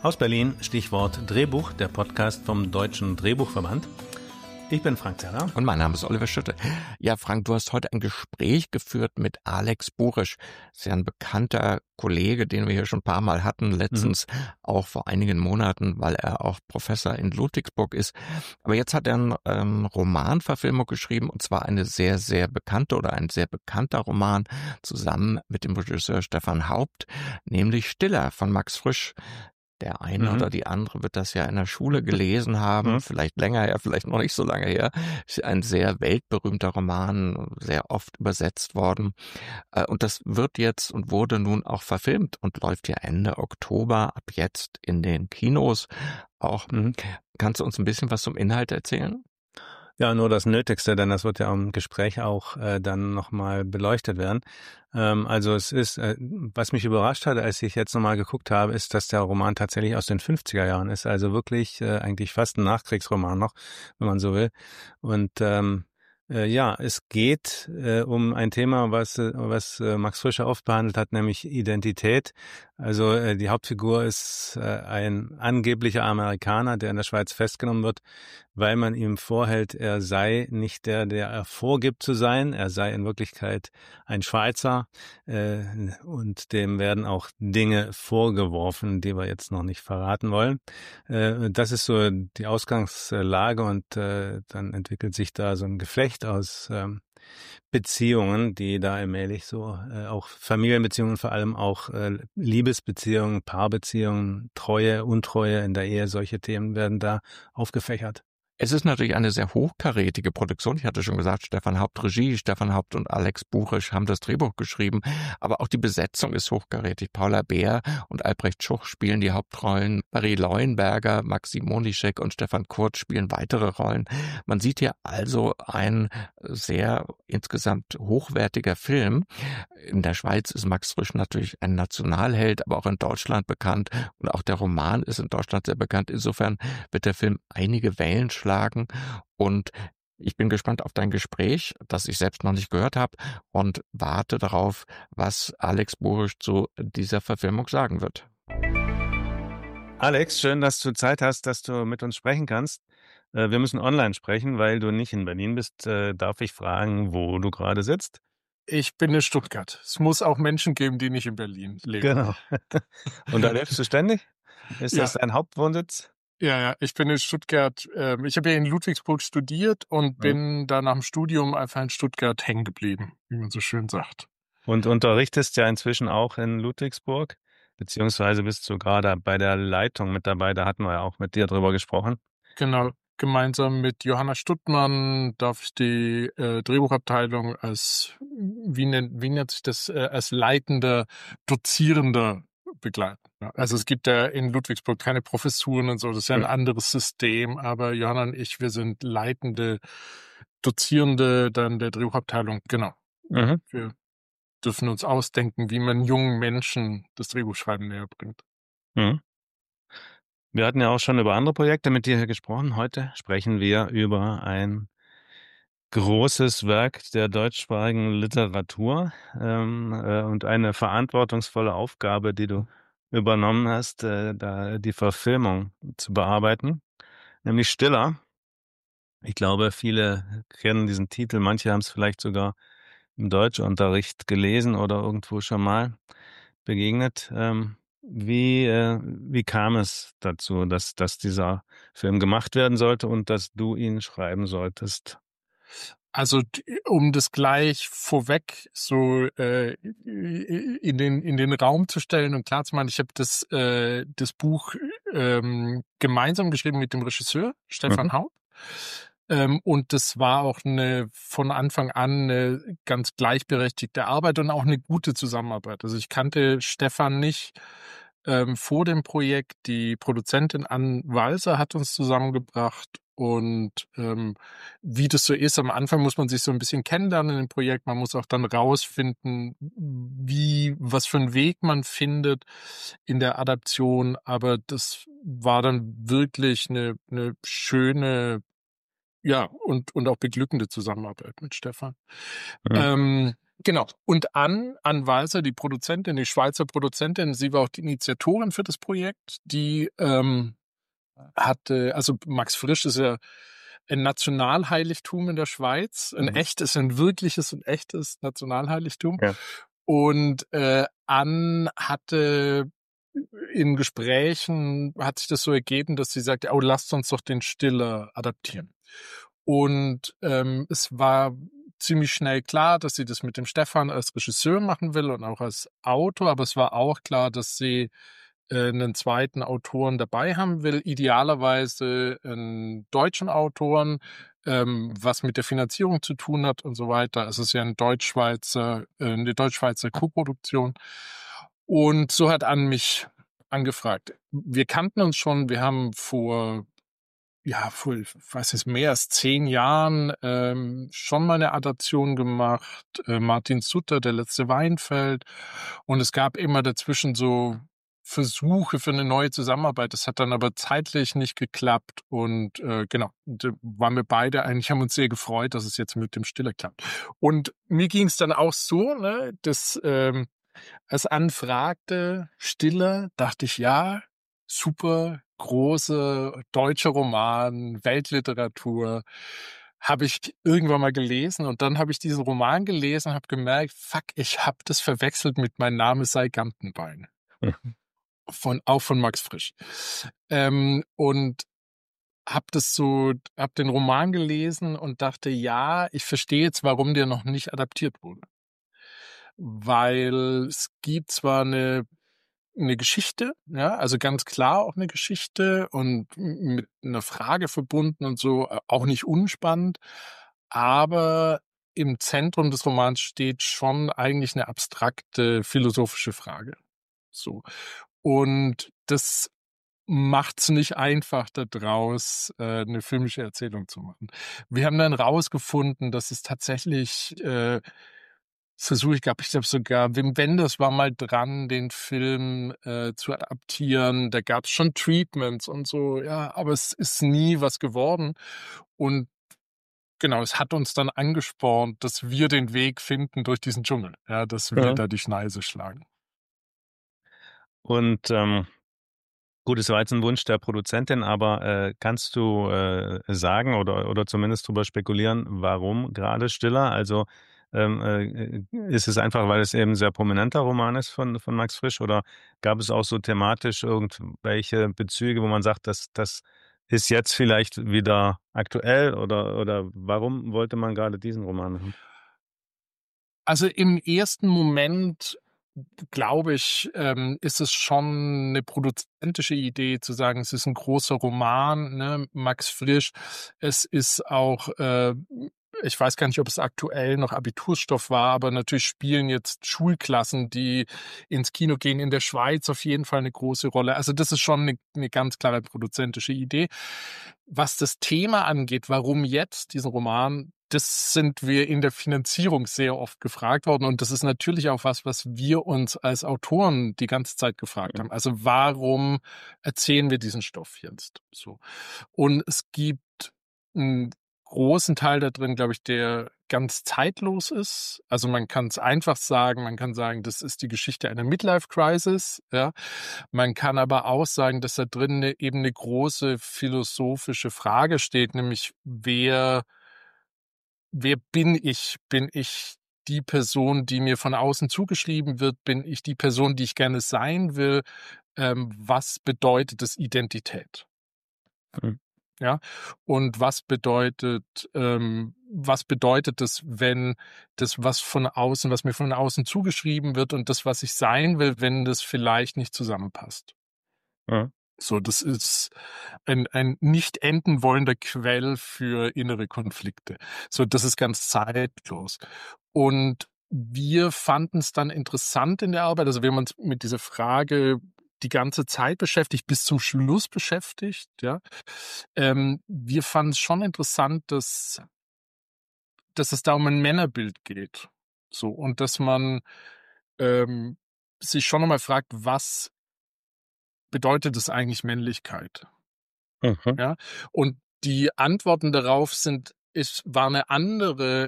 Aus Berlin, Stichwort Drehbuch, der Podcast vom Deutschen Drehbuchverband. Ich bin Frank Zeller. Und mein Name ist Oliver Schütte. Ja, Frank, du hast heute ein Gespräch geführt mit Alex Burisch. Das ist ja ein bekannter Kollege, den wir hier schon ein paar Mal hatten, letztens auch vor einigen Monaten, weil er auch Professor in Ludwigsburg ist. Aber jetzt hat er eine Romanverfilmung geschrieben, und zwar eine sehr, sehr bekannte oder ein sehr bekannter Roman zusammen mit dem Regisseur Stefan Haupt, nämlich Stiller von Max Frisch. Der eine oder die andere wird das ja in der Schule gelesen haben, vielleicht länger her, vielleicht noch nicht so lange her. Ist ein sehr weltberühmter Roman, sehr oft übersetzt worden. Und das wird jetzt und wurde nun auch verfilmt und läuft ja Ende Oktober ab jetzt in den Kinos auch. Kannst du uns ein bisschen was zum Inhalt erzählen? Ja, nur das Nötigste, denn das wird ja im Gespräch auch dann nochmal beleuchtet werden. Also es ist, was mich überrascht hat, als ich jetzt nochmal geguckt habe, ist, dass der Roman tatsächlich aus den 50er Jahren ist. Also wirklich eigentlich fast ein Nachkriegsroman noch, wenn man so will. Und ja, es geht um ein Thema, was Max Frisch oft behandelt hat, nämlich Identität. Also die Hauptfigur ist ein angeblicher Amerikaner, der in der Schweiz festgenommen wird, weil man ihm vorhält, er sei nicht der er vorgibt zu sein. Er sei in Wirklichkeit ein Schweizer und dem werden auch Dinge vorgeworfen, die wir jetzt noch nicht verraten wollen. Das ist so die Ausgangslage und dann entwickelt sich da so ein Geflecht aus Beziehungen, die da allmählich so auch Familienbeziehungen, vor allem auch Liebesbeziehungen, Paarbeziehungen, Treue, Untreue in der Ehe, solche Themen werden da aufgefächert. Es ist natürlich eine sehr hochkarätige Produktion. Ich hatte schon gesagt, Stefan Haupt Regie, Stefan Haupt und Alex Burisch haben das Drehbuch geschrieben. Aber auch die Besetzung ist hochkarätig. Paula Beer und Albrecht Schuch spielen die Hauptrollen. Marie Leuenberger, Maxim Monischek und Stefan Kurt spielen weitere Rollen. Man sieht hier also ein sehr insgesamt hochwertiger Film. In der Schweiz ist Max Frisch natürlich ein Nationalheld, aber auch in Deutschland bekannt. Und auch der Roman ist in Deutschland sehr bekannt. Insofern wird der Film einige Wellen schlagen. Und ich bin gespannt auf dein Gespräch, das ich selbst noch nicht gehört habe, und warte darauf, was Alex Burisch zu dieser Verfilmung sagen wird. Alex, schön, dass du Zeit hast, dass du mit uns sprechen kannst. Wir müssen online sprechen, weil du nicht in Berlin bist. Darf ich fragen, wo du gerade sitzt? Ich bin in Stuttgart. Es muss auch Menschen geben, die nicht in Berlin leben. Genau. Und da lebst du ständig? Ist das dein Hauptwohnsitz? Ja, ich bin in Stuttgart. Ich habe ja in Ludwigsburg studiert und bin da nach dem Studium einfach in Stuttgart hängen geblieben, wie man so schön sagt. Und unterrichtest ja inzwischen auch in Ludwigsburg, beziehungsweise bist du gerade bei der Leitung mit dabei. Da hatten wir ja auch mit dir drüber gesprochen. Genau. Gemeinsam mit Johanna Stuttmann darf ich die Drehbuchabteilung als, wie nennt sich das, als leitender, dozierender begleiten. Also es gibt ja in Ludwigsburg keine Professuren und so, das ist ja ein anderes System, aber Johanna und ich, wir sind leitende, Dozierende dann der Drehbuchabteilung, genau. Wir dürfen uns ausdenken, wie man jungen Menschen das Drehbuchschreiben näher bringt. Wir hatten ja auch schon über andere Projekte mit dir gesprochen. Heute sprechen wir über ein großes Werk der deutschsprachigen Literatur und eine verantwortungsvolle Aufgabe, die du übernommen hast, da die Verfilmung zu bearbeiten, nämlich Stiller. Ich glaube, viele kennen diesen Titel, manche haben es vielleicht sogar im Deutschunterricht gelesen oder irgendwo schon mal begegnet. Wie kam es dazu, dass dieser Film gemacht werden sollte und dass du ihn schreiben solltest? Also um das gleich vorweg so in den Raum zu stellen und klar zu machen, ich habe das Buch gemeinsam geschrieben mit dem Regisseur Stefan Haupt. Und das war auch von Anfang an eine ganz gleichberechtigte Arbeit und auch eine gute Zusammenarbeit. Also ich kannte Stefan nicht vor dem Projekt. Die Produzentin Ann Walser hat uns zusammengebracht. Und wie das so ist, am Anfang muss man sich so ein bisschen kennenlernen in dem Projekt. Man muss auch dann rausfinden, was für einen Weg man findet in der Adaption. Aber das war dann wirklich eine schöne, ja, und auch beglückende Zusammenarbeit mit Stefan. Genau. Und Ann Walser, die Produzentin, die Schweizer Produzentin, sie war auch die Initiatorin für das Projekt. Die also Max Frisch ist ja ein Nationalheiligtum in der Schweiz, ein wirkliches und echtes Nationalheiligtum. Ja. Und Ann hatte in Gesprächen, hat sich das so ergeben, dass sie sagte, oh, lasst uns doch den Stiller adaptieren. Und es war ziemlich schnell klar, dass sie das mit dem Stefan als Regisseur machen will und auch als Autor, aber es war auch klar, dass sie einen zweiten Autoren dabei haben will, idealerweise einen deutschen Autoren, was mit der Finanzierung zu tun hat und so weiter. Es ist ja eine deutsch-schweizer Co-Produktion. Und so hat Ann mich angefragt. Wir kannten uns schon, wir haben vor ich weiß nicht, mehr als 10 Jahren schon mal eine Adaption gemacht, Martin Sutter, Der letzte Weinfeld. Und es gab immer dazwischen so Versuche für eine neue Zusammenarbeit. Das hat dann aber zeitlich nicht geklappt. Und waren wir beide eigentlich, haben uns sehr gefreut, dass es jetzt mit dem Stiller klappt. Und mir ging es dann auch so, ne, dass als Ann fragte, Stiller, dachte ich, ja, super große deutsche Roman, Weltliteratur, habe ich irgendwann mal gelesen und dann habe ich diesen Roman gelesen und habe gemerkt, fuck, ich habe das verwechselt mit Mein Name sei Gantenbein. Auch von Max Frisch. Und hab den Roman gelesen und dachte, ja, ich verstehe jetzt, warum der noch nicht adaptiert wurde. Weil es gibt zwar eine Geschichte, ja, also ganz klar auch eine Geschichte und mit einer Frage verbunden und so, auch nicht unspannend, aber im Zentrum des Romans steht schon eigentlich eine abstrakte philosophische Frage. So. Und das macht's nicht einfach, da draus eine filmische Erzählung zu machen. Wir haben dann rausgefunden, dass es tatsächlich Versuch ich glaube sogar, Wim Wenders war mal dran, den Film zu adaptieren. Da gab es schon Treatments und so, ja, aber es ist nie was geworden. Und genau, es hat uns dann angespornt, dass wir den Weg finden durch diesen Dschungel, ja, dass wir da die Schneise schlagen. Und gut, es war jetzt ein Wunsch der Produzentin, aber kannst du sagen oder zumindest drüber spekulieren, warum gerade Stiller? Also ist es einfach, weil es eben ein sehr prominenter Roman ist von Max Frisch, oder gab es auch so thematisch irgendwelche Bezüge, wo man sagt, das ist jetzt vielleicht wieder aktuell, oder warum wollte man gerade diesen Roman machen? Also im ersten Moment, glaube ich, ist es schon eine produzentische Idee zu sagen, es ist ein großer Roman, ne, Max Frisch. Es ist auch, ich weiß gar nicht, ob es aktuell noch Abiturstoff war, aber natürlich spielen jetzt Schulklassen, die ins Kino gehen, in der Schweiz auf jeden Fall eine große Rolle. Also das ist schon eine ganz klare produzentische Idee. Was das Thema angeht, warum jetzt diesen Roman, das sind wir in der Finanzierung sehr oft gefragt worden. Und das ist natürlich auch was wir uns als Autoren die ganze Zeit gefragt haben. Also warum erzählen wir diesen Stoff jetzt so? Und es gibt einen großen Teil da drin, glaube ich, der ganz zeitlos ist. Also man kann es einfach sagen, man kann sagen, das ist die Geschichte einer Midlife-Crisis. Ja. Man kann aber auch sagen, dass da drin eben eine große philosophische Frage steht, nämlich wer bin ich? Bin ich die Person, die mir von außen zugeschrieben wird? Bin ich die Person, die ich gerne sein will? Was bedeutet das Identität? Mhm. Ja, und was bedeutet das, wenn das, was mir von außen zugeschrieben wird und das, was ich sein will, wenn das vielleicht nicht zusammenpasst? Ja. So, das ist ein nicht enden wollender Quell für innere Konflikte. So, das ist ganz zeitlos. Und wir fanden es dann interessant in der Arbeit. Also wir haben uns mit dieser Frage die ganze Zeit beschäftigt, bis zum Schluss beschäftigt. Ja, wir fanden es schon interessant, dass es da um ein Männerbild geht. So, und dass man sich schon nochmal fragt, was bedeutet es eigentlich Männlichkeit? Mhm. Ja, und die Antworten darauf sind es war eine andere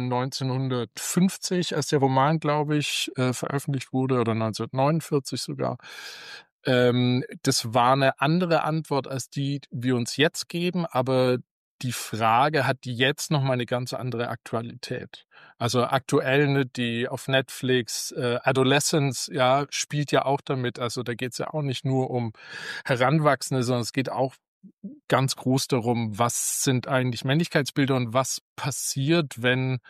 1950, als der Roman, glaube ich, veröffentlicht wurde, oder 1949 sogar. Das war eine andere Antwort als die wir uns jetzt geben, aber die Frage hat jetzt noch mal eine ganz andere Aktualität. Also aktuell, ne, die auf Netflix Adolescence, ja, spielt ja auch damit. Also da geht es ja auch nicht nur um Heranwachsende, sondern es geht auch ganz groß darum, was sind eigentlich Männlichkeitsbilder und was passiert, wenn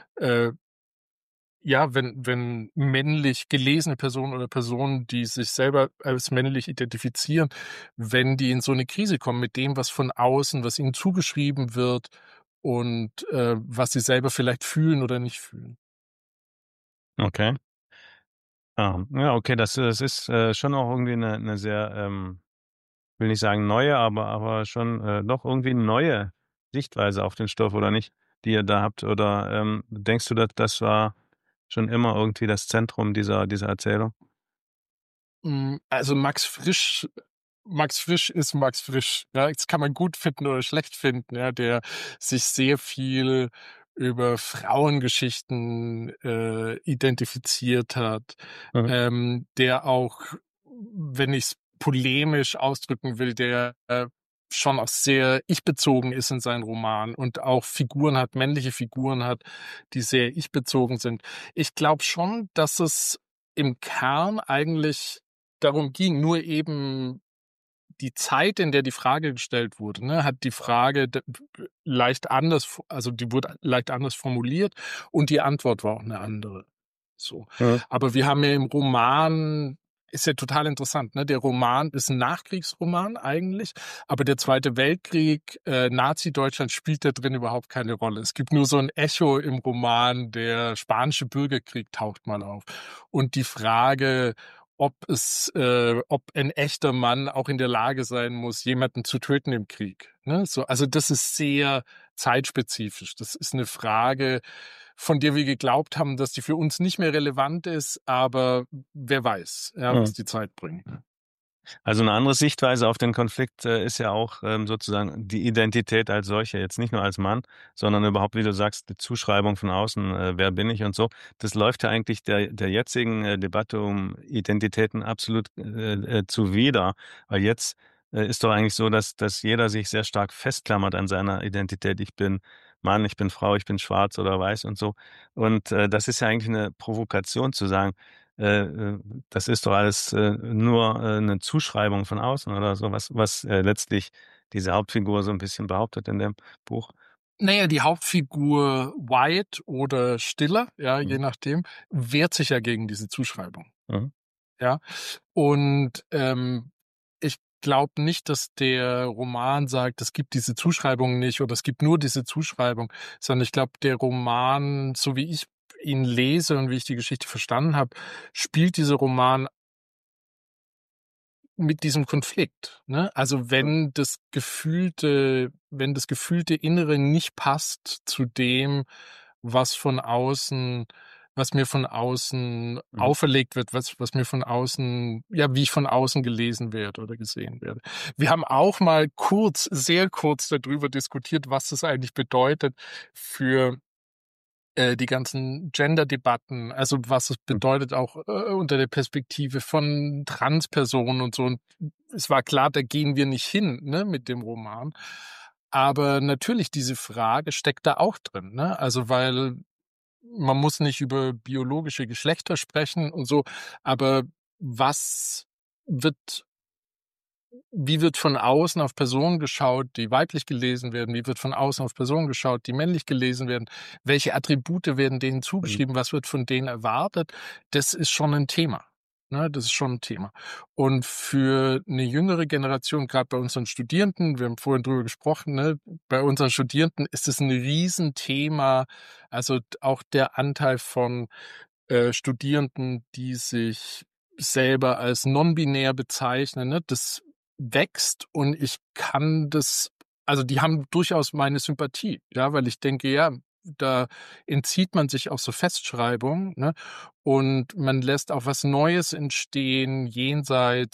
wenn männlich gelesene Personen oder Personen, die sich selber als männlich identifizieren, wenn die in so eine Krise kommen mit dem, was von außen, was ihnen zugeschrieben wird und was sie selber vielleicht fühlen oder nicht fühlen. Okay. Ja, okay, das ist schon auch irgendwie eine sehr, will nicht sagen neue, aber schon doch irgendwie neue Sichtweise auf den Stoff, oder nicht, die ihr da habt? Oder denkst du, dass das war schon immer irgendwie das Zentrum dieser Erzählung? Also Max Frisch ist Max Frisch. Ja, das kann man gut finden oder schlecht finden. Ja, der sich sehr viel über Frauengeschichten identifiziert hat, Mhm. der auch, wenn ich es polemisch ausdrücken will, der schon auch sehr ich-bezogen ist in seinen Romanen und auch Figuren hat, männliche Figuren hat, die sehr ich-bezogen sind. Ich glaube schon, dass es im Kern eigentlich darum ging, nur eben die Zeit, in der die Frage gestellt wurde, ne, hat die Frage leicht anders, also die wurde leicht anders formuliert und die Antwort war auch eine andere. So. Mhm. Aber wir haben ja im Roman, ist ja total interessant, ne? Der Roman ist ein Nachkriegsroman eigentlich, aber der Zweite Weltkrieg, Nazi-Deutschland spielt da drin überhaupt keine Rolle. Es gibt nur so ein Echo im Roman, der Spanische Bürgerkrieg taucht mal auf. Und die Frage, ob ein echter Mann auch in der Lage sein muss, jemanden zu töten im Krieg. Ne? So, also das ist sehr zeitspezifisch. Das ist eine Frage, von der wir geglaubt haben, dass die für uns nicht mehr relevant ist, aber wer weiß, ja, was Mhm. die Zeit bringt. Also eine andere Sichtweise auf den Konflikt ist ja auch sozusagen die Identität als solche, jetzt nicht nur als Mann, sondern überhaupt, wie du sagst, die Zuschreibung von außen, wer bin ich und so. Das läuft ja eigentlich der jetzigen Debatte um Identitäten absolut zuwider, weil jetzt ist doch eigentlich so, dass jeder sich sehr stark festklammert an seiner Identität. Ich bin Mann, ich bin Frau, ich bin schwarz oder weiß und so. Und das ist ja eigentlich eine Provokation zu sagen, das ist doch alles nur eine Zuschreibung von außen oder so, was letztlich diese Hauptfigur so ein bisschen behauptet in dem Buch. Naja, die Hauptfigur White oder Stiller, ja, je Mhm. nachdem, wehrt sich ja gegen diese Zuschreibung. Mhm. Ja, und ich glaube nicht, dass der Roman sagt, es gibt diese Zuschreibung nicht oder es gibt nur diese Zuschreibung, sondern ich glaube, der Roman, so wie ich ihn lese und wie ich die Geschichte verstanden habe, spielt dieser Roman mit diesem Konflikt. Ne? Also wenn das gefühlte Innere nicht passt zu dem, was von außen, was mir von außen Mhm. auferlegt wird, was mir von außen, ja, wie ich von außen gelesen werde oder gesehen werde. Wir haben auch mal sehr kurz darüber diskutiert, was das eigentlich bedeutet für die ganzen Gender-Debatten, also was es bedeutet auch unter der Perspektive von Transpersonen und so. Und es war klar, da gehen wir nicht hin, ne, mit dem Roman. Aber natürlich, diese Frage steckt da auch drin, ne? Also weil man muss nicht über biologische Geschlechter sprechen und so, aber was wird wie wird von außen auf Personen geschaut, die weiblich gelesen werden? Wie wird von außen auf Personen geschaut, die männlich gelesen werden? Welche Attribute werden denen Mhm. zugeschrieben? Was wird von denen erwartet? Das ist schon ein Thema. Ne, das ist schon ein Thema. Und für eine jüngere Generation, gerade bei unseren Studierenden, wir haben vorhin drüber gesprochen, ne, bei unseren Studierenden ist es ein Riesenthema. Also auch der Anteil von Studierenden, die sich selber als non-binär bezeichnen, ne, das wächst und ich kann das, also die haben durchaus meine Sympathie, ja, weil ich denke, ja, da entzieht man sich auch so Festschreibungen, ne, und man lässt auch was Neues entstehen jenseits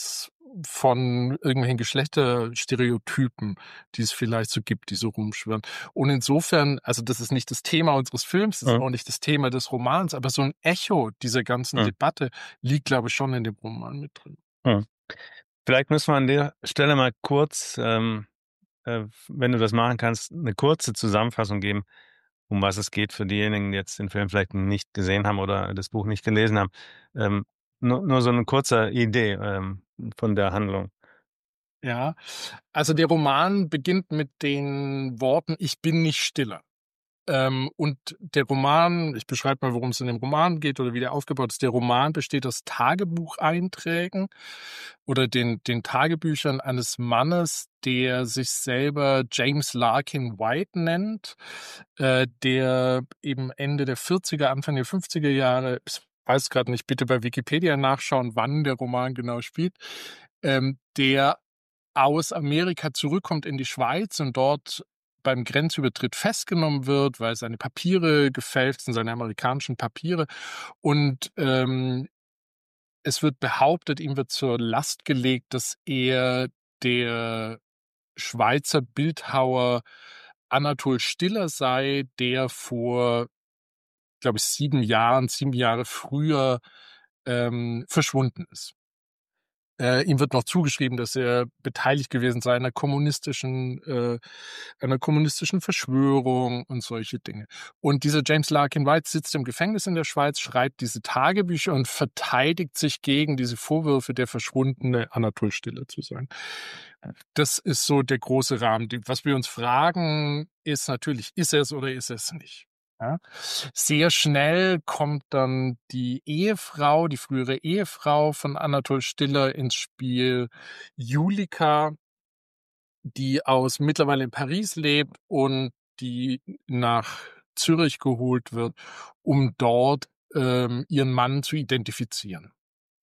von irgendwelchen Geschlechterstereotypen, die es vielleicht so gibt, die so rumschwirren. Und insofern, also das ist nicht das Thema unseres Films, das ist auch nicht das Thema des Romans, aber so ein Echo dieser ganzen Debatte liegt, glaube ich, schon in dem Roman mit drin. Vielleicht müssen wir an der Stelle mal kurz, wenn du das machen kannst, eine kurze Zusammenfassung geben, um was es geht für diejenigen, die jetzt den Film vielleicht nicht gesehen haben oder das Buch nicht gelesen haben. Nur so eine kurze Idee von der Handlung. Ja, also der Roman beginnt mit den Worten, ich bin nicht stiller. Und der Roman, ich beschreibe mal, worum es in dem Roman geht oder wie der aufgebaut ist. Der Roman besteht aus Tagebucheinträgen oder den Tagebüchern eines Mannes, der sich selber James Larkin White nennt, der eben Ende der 40er, Anfang der 50er Jahre, ich weiß gerade nicht, bitte bei Wikipedia nachschauen, wann der Roman genau spielt, der aus Amerika zurückkommt in die Schweiz und dort beim Grenzübertritt festgenommen wird, weil seine Papiere gefälscht sind, seine amerikanischen Papiere. Und es wird behauptet, ihm wird zur Last gelegt, dass er der Schweizer Bildhauer Anatol Stiller sei, der vor, glaube ich, 7 Jahre früher verschwunden ist. Ihm wird noch zugeschrieben, dass er beteiligt gewesen sei an einer kommunistischen Verschwörung und solche Dinge. Und dieser James Larkin White sitzt im Gefängnis in der Schweiz, schreibt diese Tagebücher und verteidigt sich gegen diese Vorwürfe, der verschwundene Anatol Stiller zu sein. Das ist so der große Rahmen. Was wir uns fragen, ist natürlich, ist er es oder ist er es nicht? Ja. Sehr schnell kommt dann die Ehefrau, die frühere Ehefrau von Anatol Stiller ins Spiel, Julika, die mittlerweile in Paris lebt und die nach Zürich geholt wird, um dort ihren Mann zu identifizieren.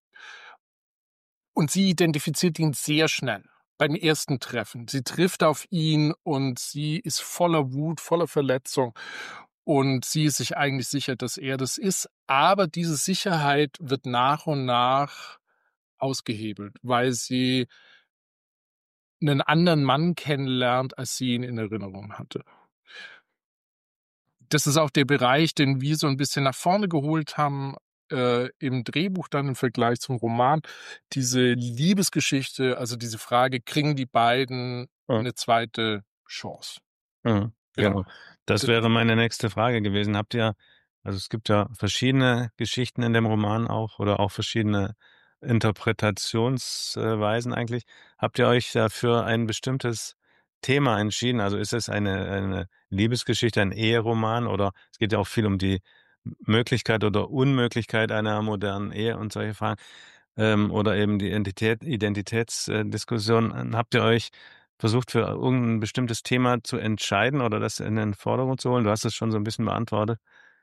Und sie identifiziert ihn sehr schnell beim ersten Treffen. Sie trifft auf ihn und sie ist voller Wut, voller Verletzung. Und sie ist sich eigentlich sicher, dass er das ist. Aber diese Sicherheit wird nach und nach ausgehebelt, weil sie einen anderen Mann kennenlernt, als sie ihn in Erinnerung hatte. Das ist auch der Bereich, den wir so ein bisschen nach vorne geholt haben im Drehbuch dann im Vergleich zum Roman. Diese Liebesgeschichte, also diese Frage, kriegen die beiden eine zweite Chance? Genau. Das wäre meine nächste Frage gewesen. Also es gibt ja verschiedene Geschichten in dem Roman auch oder auch verschiedene Interpretationsweisen eigentlich. Habt ihr euch dafür ein bestimmtes Thema entschieden? Also ist es eine Liebesgeschichte, ein Eheroman oder es geht ja auch viel um die Möglichkeit oder Unmöglichkeit einer modernen Ehe und solche Fragen oder eben die Identitätsdiskussion. Habt ihr euch versucht, für irgendein bestimmtes Thema zu entscheiden oder das in den Vordergrund zu holen? Du hast es schon so ein bisschen beantwortet.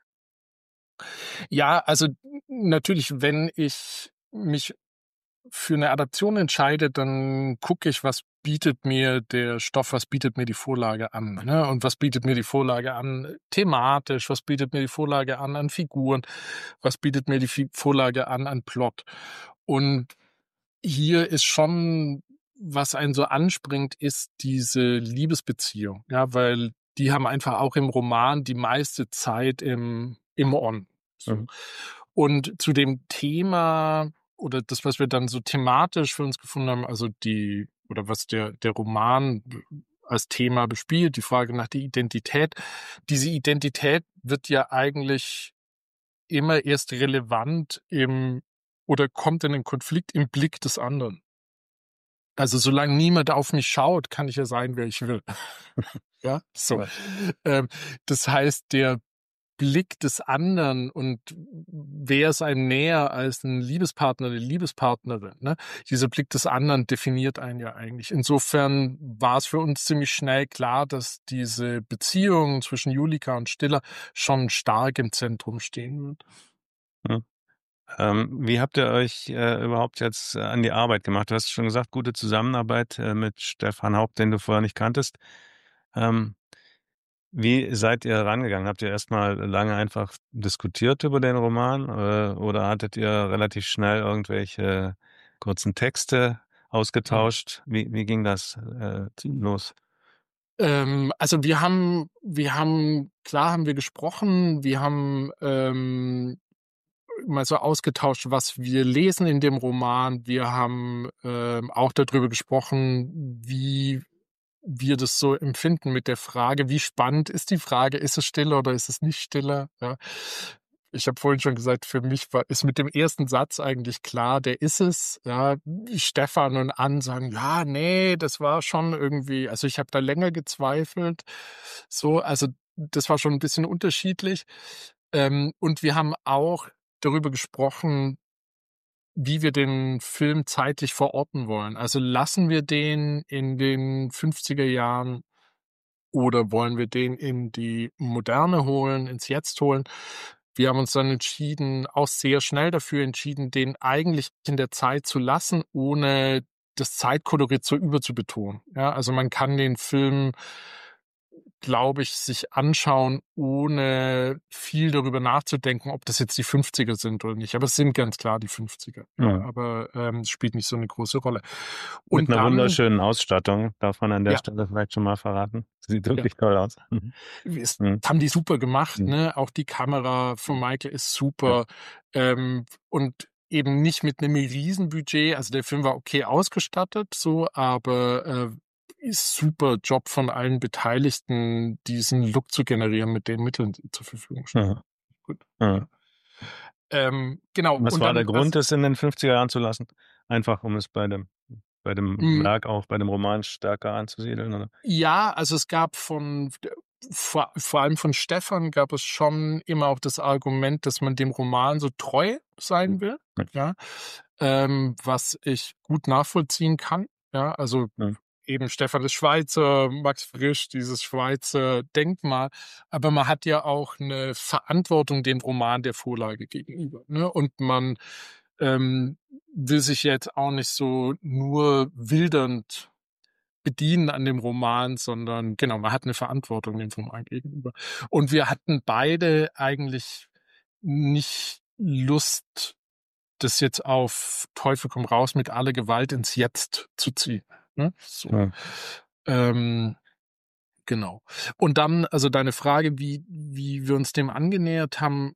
Ja, also natürlich, wenn ich mich für eine Adaption entscheide, dann gucke ich, was bietet mir der Stoff, was bietet mir die Vorlage an, ne? Und was bietet mir die Vorlage an thematisch, was bietet mir die Vorlage an Figuren, was bietet mir die Vorlage an Plot. Und hier ist schon, was einen so anspringt, ist diese Liebesbeziehung, ja, weil die haben einfach auch im Roman die meiste Zeit im On. So. Und zu dem Thema oder das, was wir dann so thematisch für uns gefunden haben, also was der Roman als Thema bespielt, die Frage nach der Identität. Diese Identität wird ja eigentlich immer erst relevant oder kommt in den Konflikt im Blick des anderen. Also solange niemand auf mich schaut, kann ich ja sein, wer ich will. Ja, so. Das heißt, der Blick des anderen und wer ist einem näher als ein Liebespartner, eine Liebespartnerin, ne? Dieser Blick des anderen definiert einen ja eigentlich. Insofern war es für uns ziemlich schnell klar, dass diese Beziehung zwischen Julika und Stiller schon stark im Zentrum stehen wird. Wie habt ihr euch überhaupt jetzt an die Arbeit gemacht? Du hast schon gesagt, gute Zusammenarbeit mit Stefan Haupt, den du vorher nicht kanntest. Wie seid ihr rangegangen? Habt ihr erstmal lange einfach diskutiert über den Roman oder hattet ihr relativ schnell irgendwelche kurzen Texte ausgetauscht? Wie ging das los? Also klar haben wir gesprochen, wir haben mal so ausgetauscht, was wir lesen in dem Roman. Wir haben auch darüber gesprochen, wie wir das so empfinden mit der Frage, wie spannend ist die Frage, ist es stiller oder ist es nicht stiller? Ja. Ich habe vorhin schon gesagt, für mich ist mit dem ersten Satz eigentlich klar, der ist es. Ja, Stefan und Ann sagen, ja, nee, das war schon irgendwie, also ich habe da länger gezweifelt. So, also das war schon ein bisschen unterschiedlich. Und wir haben auch darüber gesprochen, wie wir den Film zeitlich verorten wollen. Also lassen wir den in den 50er Jahren oder wollen wir den in die Moderne holen, ins Jetzt holen? Wir haben uns dann entschieden, auch sehr schnell dafür entschieden, den eigentlich in der Zeit zu lassen, ohne das Zeitkolorit so überzubetonen. Ja, also man kann den Film, glaube ich, sich anschauen, ohne viel darüber nachzudenken, ob das jetzt die 50er sind oder nicht. Aber es sind ganz klar die 50er. Ja, aber es spielt nicht so eine große Rolle. Mit Und einer dann, wunderschönen Ausstattung, darf man an der ja, Stelle vielleicht schon mal verraten. Sieht ja, wirklich toll aus. es Mhm. haben die super gemacht, Mhm. ne? Auch die Kamera von Michael ist Ja. super. Und eben nicht mit einem Riesenbudget. Also der Film war okay ausgestattet, so, aber ist super Job von allen Beteiligten, diesen Look zu generieren mit den Mitteln, die zur Verfügung stehen. Ja. Gut. Ja. Genau. Was Und war der dann, Grund, es in den 50er Jahren zu lassen? Einfach, um es bei dem mh, Werk auch, bei dem Roman stärker anzusiedeln, oder? ja, also es gab vor allem von Stefan gab es schon immer auch das Argument, dass man dem Roman so treu sein will, ja, was ich gut nachvollziehen kann. Ja, also Ja. eben Stefan ist Schweizer, Max Frisch, dieses Schweizer Denkmal, aber man hat ja auch eine Verantwortung dem Roman der Vorlage gegenüber, ne? Und man will sich jetzt auch nicht so nur wildernd bedienen an dem Roman, sondern genau, man hat eine Verantwortung dem Roman gegenüber. Und wir hatten beide eigentlich nicht Lust, das jetzt auf Teufel komm raus mit aller Gewalt ins Jetzt zu ziehen. Ne? So. Ja. Genau. Und dann, also deine Frage, wie wir uns dem angenähert haben,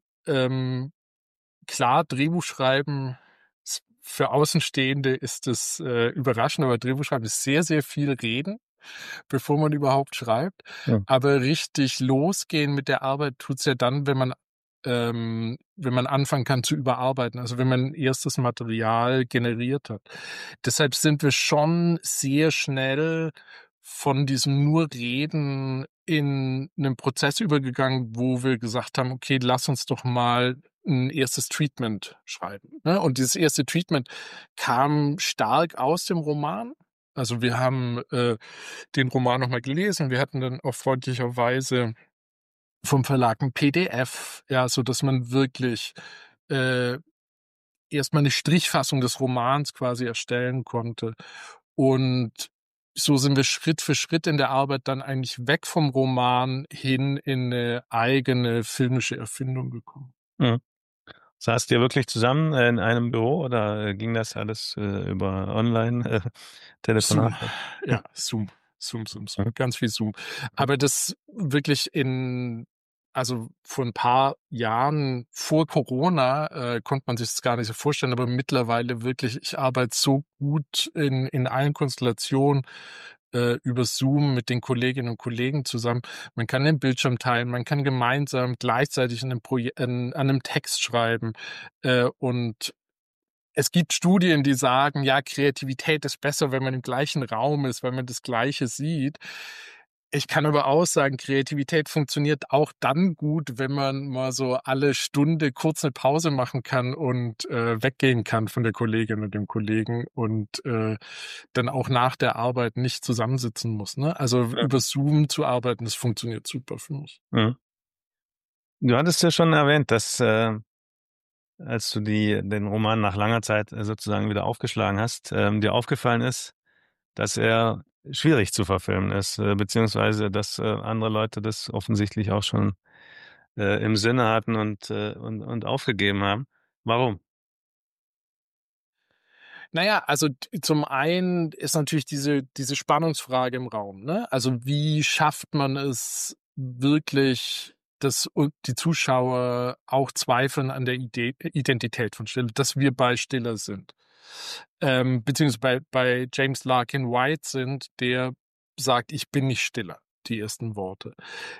klar, Drehbuch schreiben, für Außenstehende ist es überraschend, aber Drehbuch schreiben ist sehr, sehr viel reden, bevor man überhaupt schreibt. Ja. Aber richtig losgehen mit der Arbeit tut's ja dann, wenn man anfangen kann zu überarbeiten, also wenn man erstes Material generiert hat. Deshalb sind wir schon sehr schnell von diesem nur Reden in einen Prozess übergegangen, wo wir gesagt haben, okay, lass uns doch mal ein erstes Treatment schreiben. Ne? Und dieses erste Treatment kam stark aus dem Roman. Also wir haben den Roman nochmal gelesen. Wir hatten dann auch freundlicherweise vom Verlag ein PDF, ja, so dass man wirklich erstmal eine Strichfassung des Romans quasi erstellen konnte. Und so sind wir Schritt für Schritt in der Arbeit dann eigentlich weg vom Roman hin in eine eigene filmische Erfindung gekommen. Ja. Saßt ihr wirklich zusammen in einem Büro oder ging das alles über Zoom, Online-Telefonate? ja, Zoom. Ganz viel Zoom. Aber das wirklich also vor ein paar Jahren vor Corona konnte man sich das gar nicht so vorstellen, aber mittlerweile wirklich, ich arbeite so gut in allen Konstellationen über Zoom mit den Kolleginnen und Kollegen zusammen. Man kann den Bildschirm teilen, man kann gemeinsam gleichzeitig an einem Text schreiben und es gibt Studien, die sagen, ja, Kreativität ist besser, wenn man im gleichen Raum ist, weil man das Gleiche sieht. Ich kann aber auch sagen, Kreativität funktioniert auch dann gut, wenn man mal so alle Stunde kurz eine Pause machen kann und weggehen kann von der Kollegin und dem Kollegen und dann auch nach der Arbeit nicht zusammensitzen muss. Ne? Also Ja. über Zoom zu arbeiten, das funktioniert super für mich. Mhm. Du hattest ja schon erwähnt, dass als du den Roman nach langer Zeit sozusagen wieder aufgeschlagen hast, dir aufgefallen ist, dass er schwierig zu verfilmen ist, beziehungsweise dass andere Leute das offensichtlich auch schon im Sinne hatten und aufgegeben haben. Warum? Naja, also zum einen ist natürlich diese Spannungsfrage im Raum, ne? Also wie schafft man es wirklich, dass die Zuschauer auch zweifeln an der Identität von Stiller, dass wir bei Stiller sind. Beziehungsweise bei James Larkin White sind, der sagt, ich bin nicht Stiller, die ersten Worte.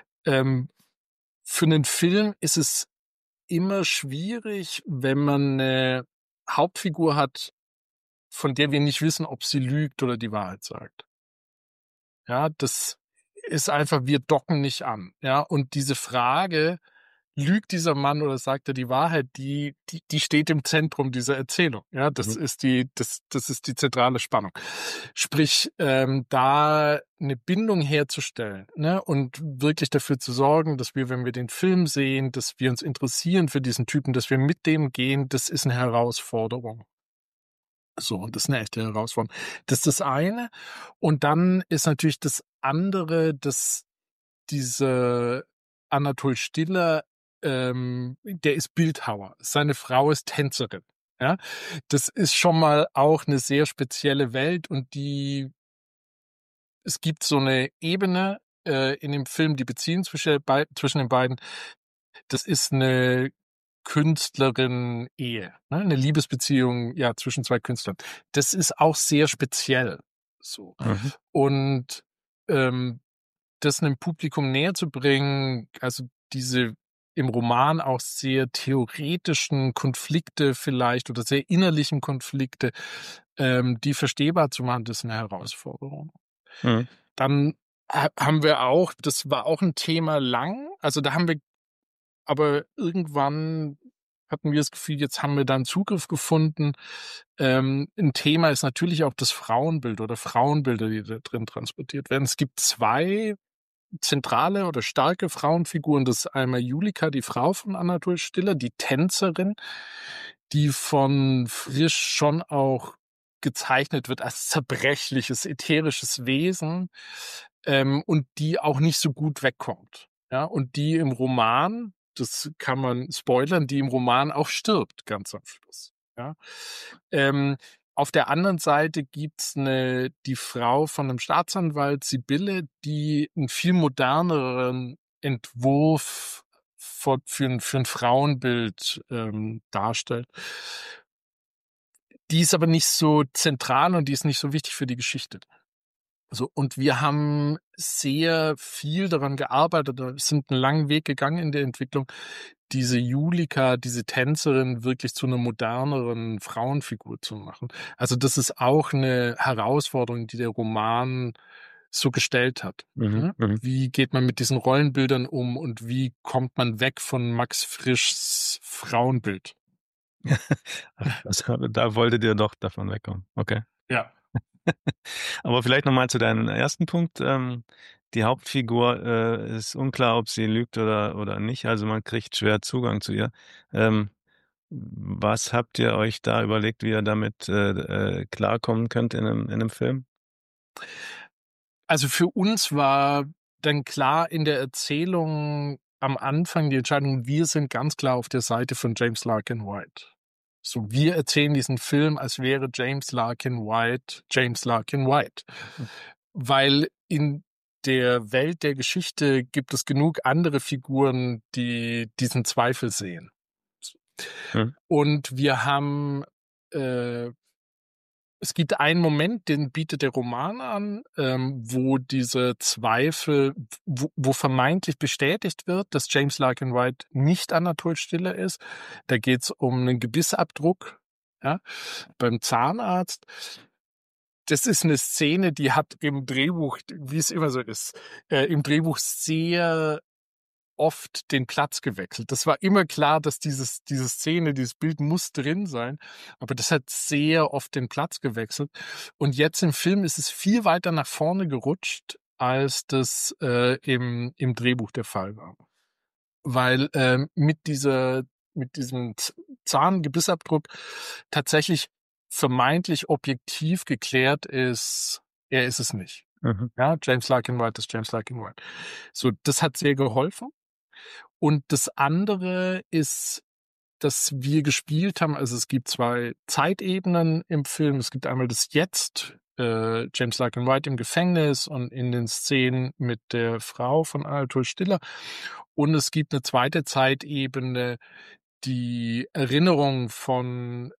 Für einen Film ist es immer schwierig, wenn man eine Hauptfigur hat, von der wir nicht wissen, ob sie lügt oder die Wahrheit sagt. Ja, das ist einfach, wir docken nicht an. Ja, und diese Frage, lügt dieser Mann oder sagt er die Wahrheit, die steht im Zentrum dieser Erzählung. Ja, das ist das ist die zentrale Spannung. Sprich, da eine Bindung herzustellen, ne, und wirklich dafür zu sorgen, dass wir, wenn wir den Film sehen, dass wir uns interessieren für diesen Typen, dass wir mit dem gehen, das ist eine Herausforderung. So, und das ist eine echte Herausforderung. Das ist das eine. Und dann ist natürlich das andere, dass diese Anatol Stiller, der ist Bildhauer. Seine Frau ist Tänzerin. Ja, das ist schon mal auch eine sehr spezielle Welt und es gibt so eine Ebene in dem Film, die Beziehung zwischen den beiden. Das ist eine Künstlerin-Ehe, ne? Eine Liebesbeziehung, ja, zwischen zwei Künstlern. Das ist auch sehr speziell, so. Und das einem Publikum näher zu bringen, also diese im Roman auch sehr theoretischen Konflikte vielleicht oder sehr innerlichen Konflikte, die verstehbar zu machen, das ist eine Herausforderung. Dann haben wir auch, das war auch ein Thema lang, also da haben wir, aber irgendwann hatten wir das Gefühl, jetzt haben wir da einen Zugriff gefunden. Ein Thema ist natürlich auch das Frauenbild oder Frauenbilder, die da drin transportiert werden. Es gibt zwei zentrale oder starke Frauenfiguren. Das ist einmal Julika, die Frau von Anatol Stiller, die Tänzerin, die von Frisch schon auch gezeichnet wird als zerbrechliches, ätherisches Wesen, und die auch nicht so gut wegkommt. Ja, und die im Roman, das kann man spoilern, die im Roman auch stirbt, ganz am Schluss. Ja. Auf der anderen Seite gibt's die Frau von einem Staatsanwalt, Sibylle, die einen viel moderneren Entwurf für ein Frauenbild darstellt. Die ist aber nicht so zentral und die ist nicht so wichtig für die Geschichte. Also, und wir haben sehr viel daran gearbeitet, sind einen langen Weg gegangen in der Entwicklung, diese Julika, diese Tänzerin wirklich zu einer moderneren Frauenfigur zu machen. Also das ist auch eine Herausforderung, die der Roman so gestellt hat. Wie geht man mit diesen Rollenbildern um und wie kommt man weg von Max Frischs Frauenbild? Da wolltet ihr doch davon wegkommen. Okay. Ja. Aber vielleicht nochmal zu deinem ersten Punkt. Die Hauptfigur ist unklar, ob sie lügt oder nicht. Also man kriegt schwer Zugang zu ihr. Was habt ihr euch da überlegt, wie ihr damit klarkommen könnt in einem Film? Also für uns war dann klar in der Erzählung am Anfang die Entscheidung, wir sind ganz klar auf der Seite von James Larkin White. So, wir erzählen diesen Film, als wäre James Larkin White. Weil in der Welt der Geschichte gibt es genug andere Figuren, die diesen Zweifel sehen. Und wir haben, es gibt einen Moment, den bietet der Roman an, wo diese Zweifel, wo vermeintlich bestätigt wird, dass James Larkin White nicht Anatol Stiller ist. Da geht es um einen Gebissabdruck, ja, beim Zahnarzt. Das ist eine Szene, die hat im Drehbuch, wie es immer so ist, im Drehbuch sehr oft den Platz gewechselt. Das war immer klar, dass diese Szene, dieses Bild muss drin sein, aber das hat sehr oft den Platz gewechselt. Und jetzt im Film ist es viel weiter nach vorne gerutscht, als das im Drehbuch der Fall war. Weil mit diesem Zahngebissabdruck tatsächlich vermeintlich objektiv geklärt ist, er ist es nicht. Ja, James Larkin White ist James Larkin White. So, das hat sehr geholfen. Und das andere ist das wir gespielt haben, also es gibt 2 Zeitebenen im Film. Es gibt einmal das Jetzt, James Larkin White im Gefängnis und in den Szenen mit der Frau von Anatol Stiller. Und es gibt eine zweite Zeitebene, die Erinnerung von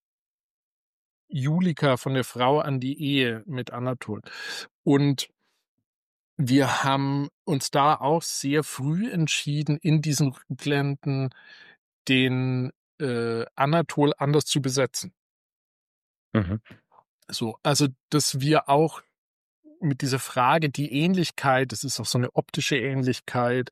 Julika, von der Frau an die Ehe mit Anatol. Und wir haben uns da auch sehr früh entschieden, in diesen Rückblenden den Anatol anders zu besetzen. Mhm. So, also dass wir auch mit dieser Frage die Ähnlichkeit, das ist auch so eine optische Ähnlichkeit,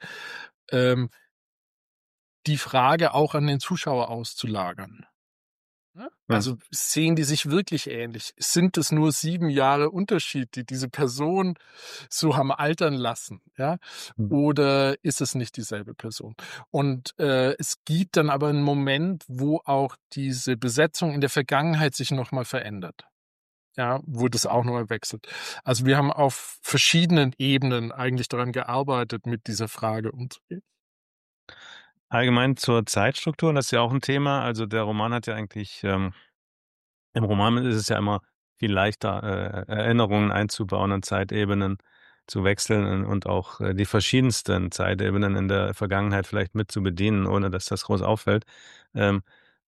die Frage auch an den Zuschauer auszulagern. Ne? Ja. Also sehen die sich wirklich ähnlich? Sind es nur 7 Jahre Unterschied, die diese Person so haben altern lassen? Ja? Mhm. Oder ist es nicht dieselbe Person? Und es gibt dann aber einen Moment, wo auch diese Besetzung in der Vergangenheit sich nochmal verändert. Ja, wo das auch nochmal wechselt. Also wir haben auf verschiedenen Ebenen eigentlich daran gearbeitet, mit dieser Frage umzugehen. Allgemein zur Zeitstruktur, das ist ja auch ein Thema. Also der Roman hat ja eigentlich, im Roman ist es ja immer viel leichter, Erinnerungen einzubauen und Zeitebenen zu wechseln und auch die verschiedensten Zeitebenen in der Vergangenheit vielleicht mit zu bedienen, ohne dass das groß auffällt. Ähm,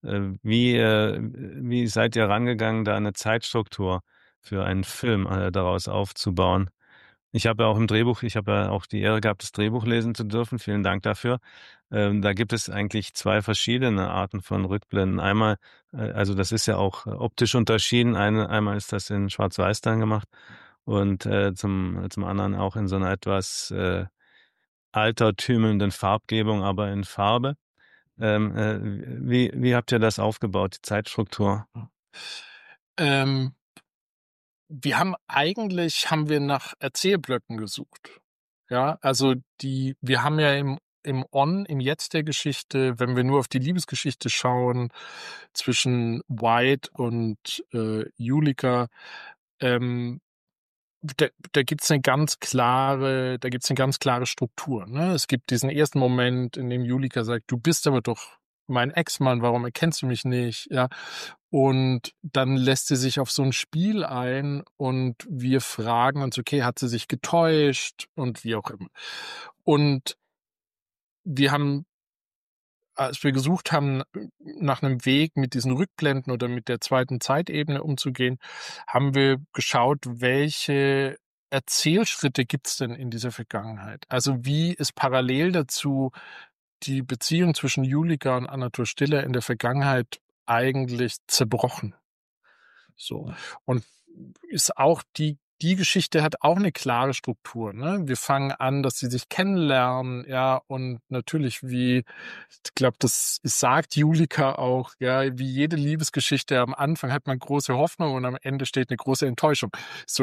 wie seid ihr rangegangen, da eine Zeitstruktur für einen Film daraus aufzubauen? Ich habe ja auch die Ehre gehabt, das Drehbuch lesen zu dürfen. Vielen Dank dafür. Da gibt es eigentlich 2 verschiedene Arten von Rückblenden. Einmal, also das ist ja auch optisch unterschieden. Einmal ist das in Schwarz-Weiß dann gemacht und zum anderen auch in so einer etwas altertümelnden Farbgebung, aber in Farbe. Wie habt ihr das aufgebaut, die Zeitstruktur? Ähm, haben wir nach Erzählblöcken gesucht. Ja, also wir haben ja im Jetzt der Geschichte, wenn wir nur auf die Liebesgeschichte schauen, zwischen White und Julika, ähm, da gibt's eine ganz klare Struktur. Ne? Es gibt diesen ersten Moment, in dem Julika sagt, du bist aber doch mein Ex-Mann, warum erkennst du mich nicht? Ja. Und dann lässt sie sich auf so ein Spiel ein und wir fragen uns, okay, hat sie sich getäuscht und wie auch immer. Und wir haben, als wir gesucht haben nach einem Weg, mit diesen Rückblenden oder mit der zweiten Zeitebene umzugehen, haben wir geschaut, welche Erzählschritte gibt's denn in dieser Vergangenheit? Also wie ist parallel dazu die Beziehung zwischen Julika und Anatol Stiller in der Vergangenheit eigentlich zerbrochen? So. Und ist auch die Geschichte hat auch eine klare Struktur, ne? Wir fangen an, dass sie sich kennenlernen, ja, und natürlich ich glaube, das sagt Julika auch, ja, wie jede Liebesgeschichte am Anfang hat man große Hoffnung und am Ende steht eine große Enttäuschung. So,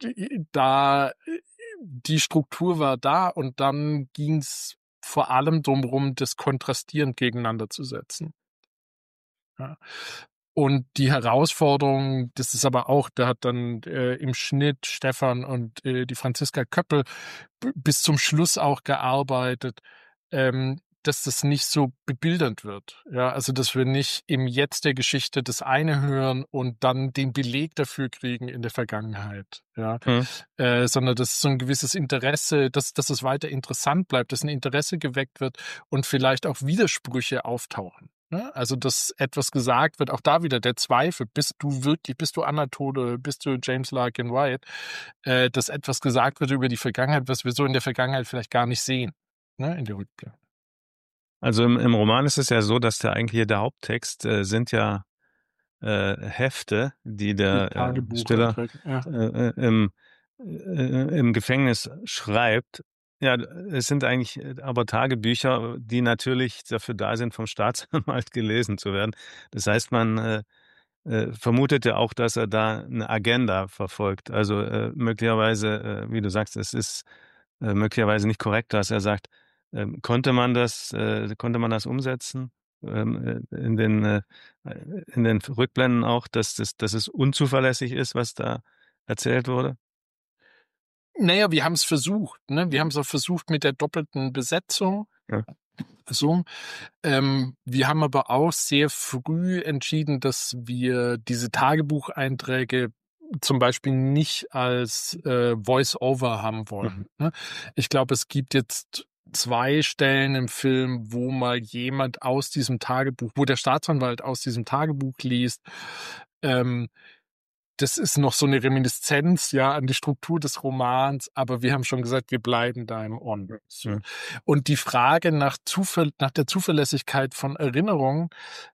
die Struktur war da und dann ging's vor allem drum rum, das kontrastierend gegeneinander zu setzen. Ja. Und die Herausforderung, das ist aber auch, da hat dann im Schnitt Stefan und die Franziska Köppel bis zum Schluss auch gearbeitet, dass das nicht so bebildernd wird. Ja, also dass wir nicht im Jetzt der Geschichte das eine hören und dann den Beleg dafür kriegen in der Vergangenheit. Ja, sondern dass so ein gewisses Interesse, dass es weiter interessant bleibt, dass ein Interesse geweckt wird und vielleicht auch Widersprüche auftauchen. Ne? Also, dass etwas gesagt wird, auch da wieder der Zweifel, bist du Anatole, bist du James Larkin White, dass etwas gesagt wird über die Vergangenheit, was wir so in der Vergangenheit vielleicht gar nicht sehen, ne, in der Rückblick. Also im Roman ist es ja so, dass der Haupttext sind ja Hefte, die der Stiller Tagebucheinträge, ja. im Gefängnis schreibt. Ja, es sind eigentlich aber Tagebücher, die natürlich dafür da sind, vom Staatsanwalt gelesen zu werden. Das heißt, man vermutet ja auch, dass er da eine Agenda verfolgt. Also möglicherweise, wie du sagst, es ist möglicherweise nicht korrekt, dass er sagt, konnte man das umsetzen in den Rückblenden auch, dass es unzuverlässig ist, was da erzählt wurde? Naja, wir haben es versucht, ne? Wir haben es auch versucht mit der doppelten Besetzung. Ja. So. Wir haben aber auch sehr früh entschieden, dass wir diese Tagebucheinträge zum Beispiel nicht als Voice-Over haben wollen. Ne? Ich glaube, es gibt jetzt 2 Stellen im Film, wo mal jemand aus diesem Tagebuch, wo der Staatsanwalt aus diesem Tagebuch liest. Das ist noch so eine Reminiszenz, ja, an die Struktur des Romans, aber wir haben schon gesagt, wir bleiben da im On. So. Und die Frage nach der Zuverlässigkeit von Erinnerungen,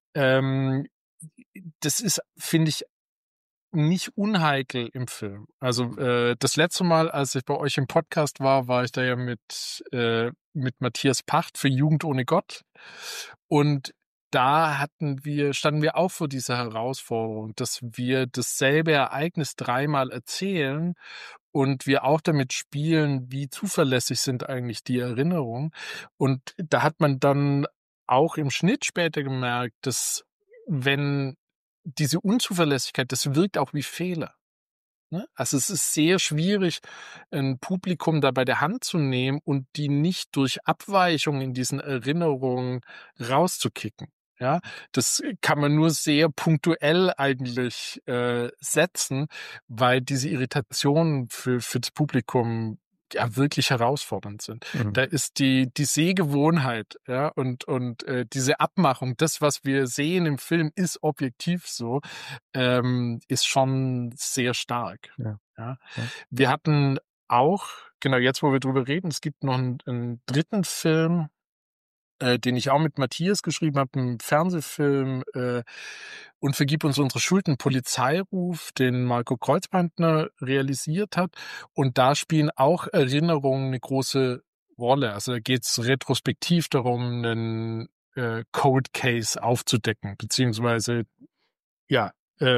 das ist, finde ich, nicht unheikel im Film. Also das letzte Mal, als ich bei euch im Podcast war ich da ja mit Matthias Pacht für Jugend ohne Gott. Und da standen wir auch vor dieser Herausforderung, dass wir dasselbe Ereignis 3-mal erzählen und wir auch damit spielen, wie zuverlässig sind eigentlich die Erinnerungen. Und da hat man dann auch im Schnitt später gemerkt, dass wenn diese Unzuverlässigkeit, das wirkt auch wie Fehler. Ne? Also es ist sehr schwierig, ein Publikum da bei der Hand zu nehmen und die nicht durch Abweichungen in diesen Erinnerungen rauszukicken. Ja, das kann man nur sehr punktuell eigentlich setzen, weil diese Irritationen für das Publikum ja wirklich herausfordernd sind. Da ist die Sehgewohnheit, ja, und diese Abmachung, das, was wir sehen im Film, ist objektiv so, ist schon sehr stark. Ja. Wir hatten auch, genau jetzt, wo wir drüber reden, es gibt noch einen 3. Film, den ich auch mit Matthias geschrieben habe, einen Fernsehfilm, und vergib uns unsere Schuld, ein Polizeiruf, den Marco Kreuzbeintner realisiert hat. Und da spielen auch Erinnerungen eine große Rolle. Also da geht es retrospektiv darum, einen Cold Case aufzudecken, beziehungsweise ja,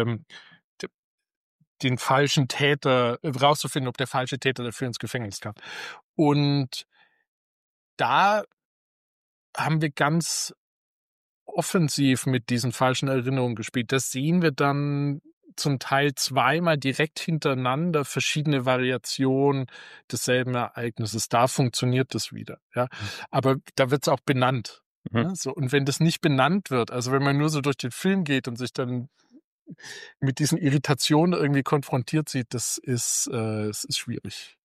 den falschen Täter, rauszufinden, ob der falsche Täter dafür ins Gefängnis kam. Und da haben wir ganz offensiv mit diesen falschen Erinnerungen gespielt. Das sehen wir dann zum Teil 2-mal direkt hintereinander, verschiedene Variationen desselben Ereignisses. Da funktioniert das wieder. Ja. Aber da wird es auch benannt. Ne? So, und wenn das nicht benannt wird, also wenn man nur so durch den Film geht und sich dann mit diesen Irritationen irgendwie konfrontiert sieht, es ist schwierig.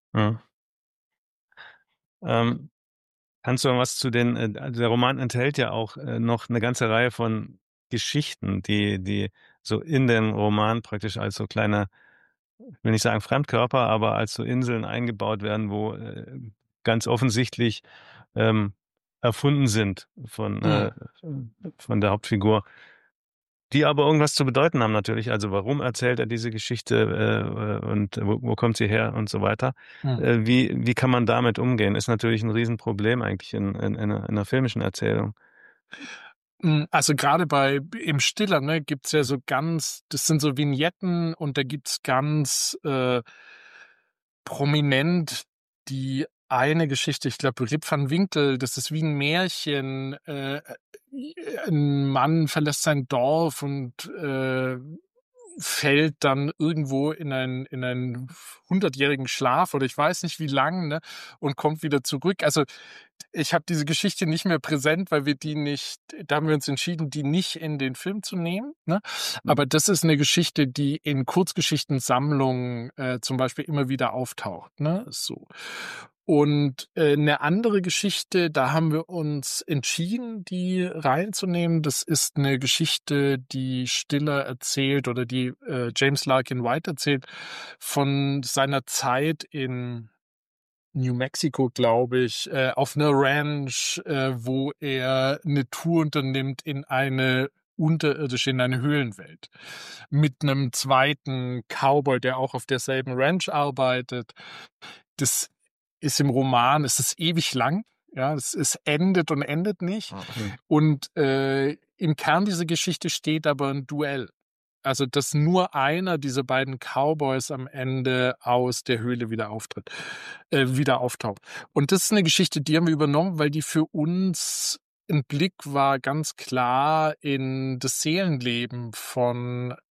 Kannst du was zu der Roman enthält ja auch noch eine ganze Reihe von Geschichten, die so in den Roman praktisch als so kleine, ich will nicht sagen Fremdkörper, aber als so Inseln eingebaut werden, wo ganz offensichtlich erfunden sind von der Hauptfigur, die aber irgendwas zu bedeuten haben natürlich. Also warum erzählt er diese Geschichte und wo kommt sie her und so weiter. Wie kann man damit umgehen? Ist natürlich ein Riesenproblem eigentlich in einer filmischen Erzählung. Also gerade im Stiller, ne, gibt's ja so das sind so Vignetten und da gibt's ganz prominent die eine Geschichte, ich glaube Rip van Winkle, das ist wie ein Märchen, ein Mann verlässt sein Dorf und fällt dann irgendwo in einen 100-jährigen Schlaf oder ich weiß nicht wie lang, ne, und kommt wieder zurück. Also ich habe diese Geschichte nicht mehr präsent, weil da haben wir uns entschieden, die nicht in den Film zu nehmen. Ne? Aber das ist eine Geschichte, die in Kurzgeschichtensammlungen zum Beispiel immer wieder auftaucht. Ne? So. Und eine andere Geschichte, da haben wir uns entschieden, die reinzunehmen. Das ist eine Geschichte, die Stiller erzählt oder die James Larkin White erzählt von seiner Zeit in New Mexico, glaube ich, auf einer Ranch, wo er eine Tour unternimmt in eine Höhlenwelt. Mit einem zweiten Cowboy, der auch auf derselben Ranch arbeitet. Das ist im Roman, es ist ewig lang. Ja, es endet und endet nicht. Und im Kern dieser Geschichte steht aber ein Duell. Also, dass nur einer dieser beiden Cowboys am Ende aus der Höhle wieder auftaucht. Und das ist eine Geschichte, die haben wir übernommen, weil die für uns ein Blick war ganz klar in das Seelenleben von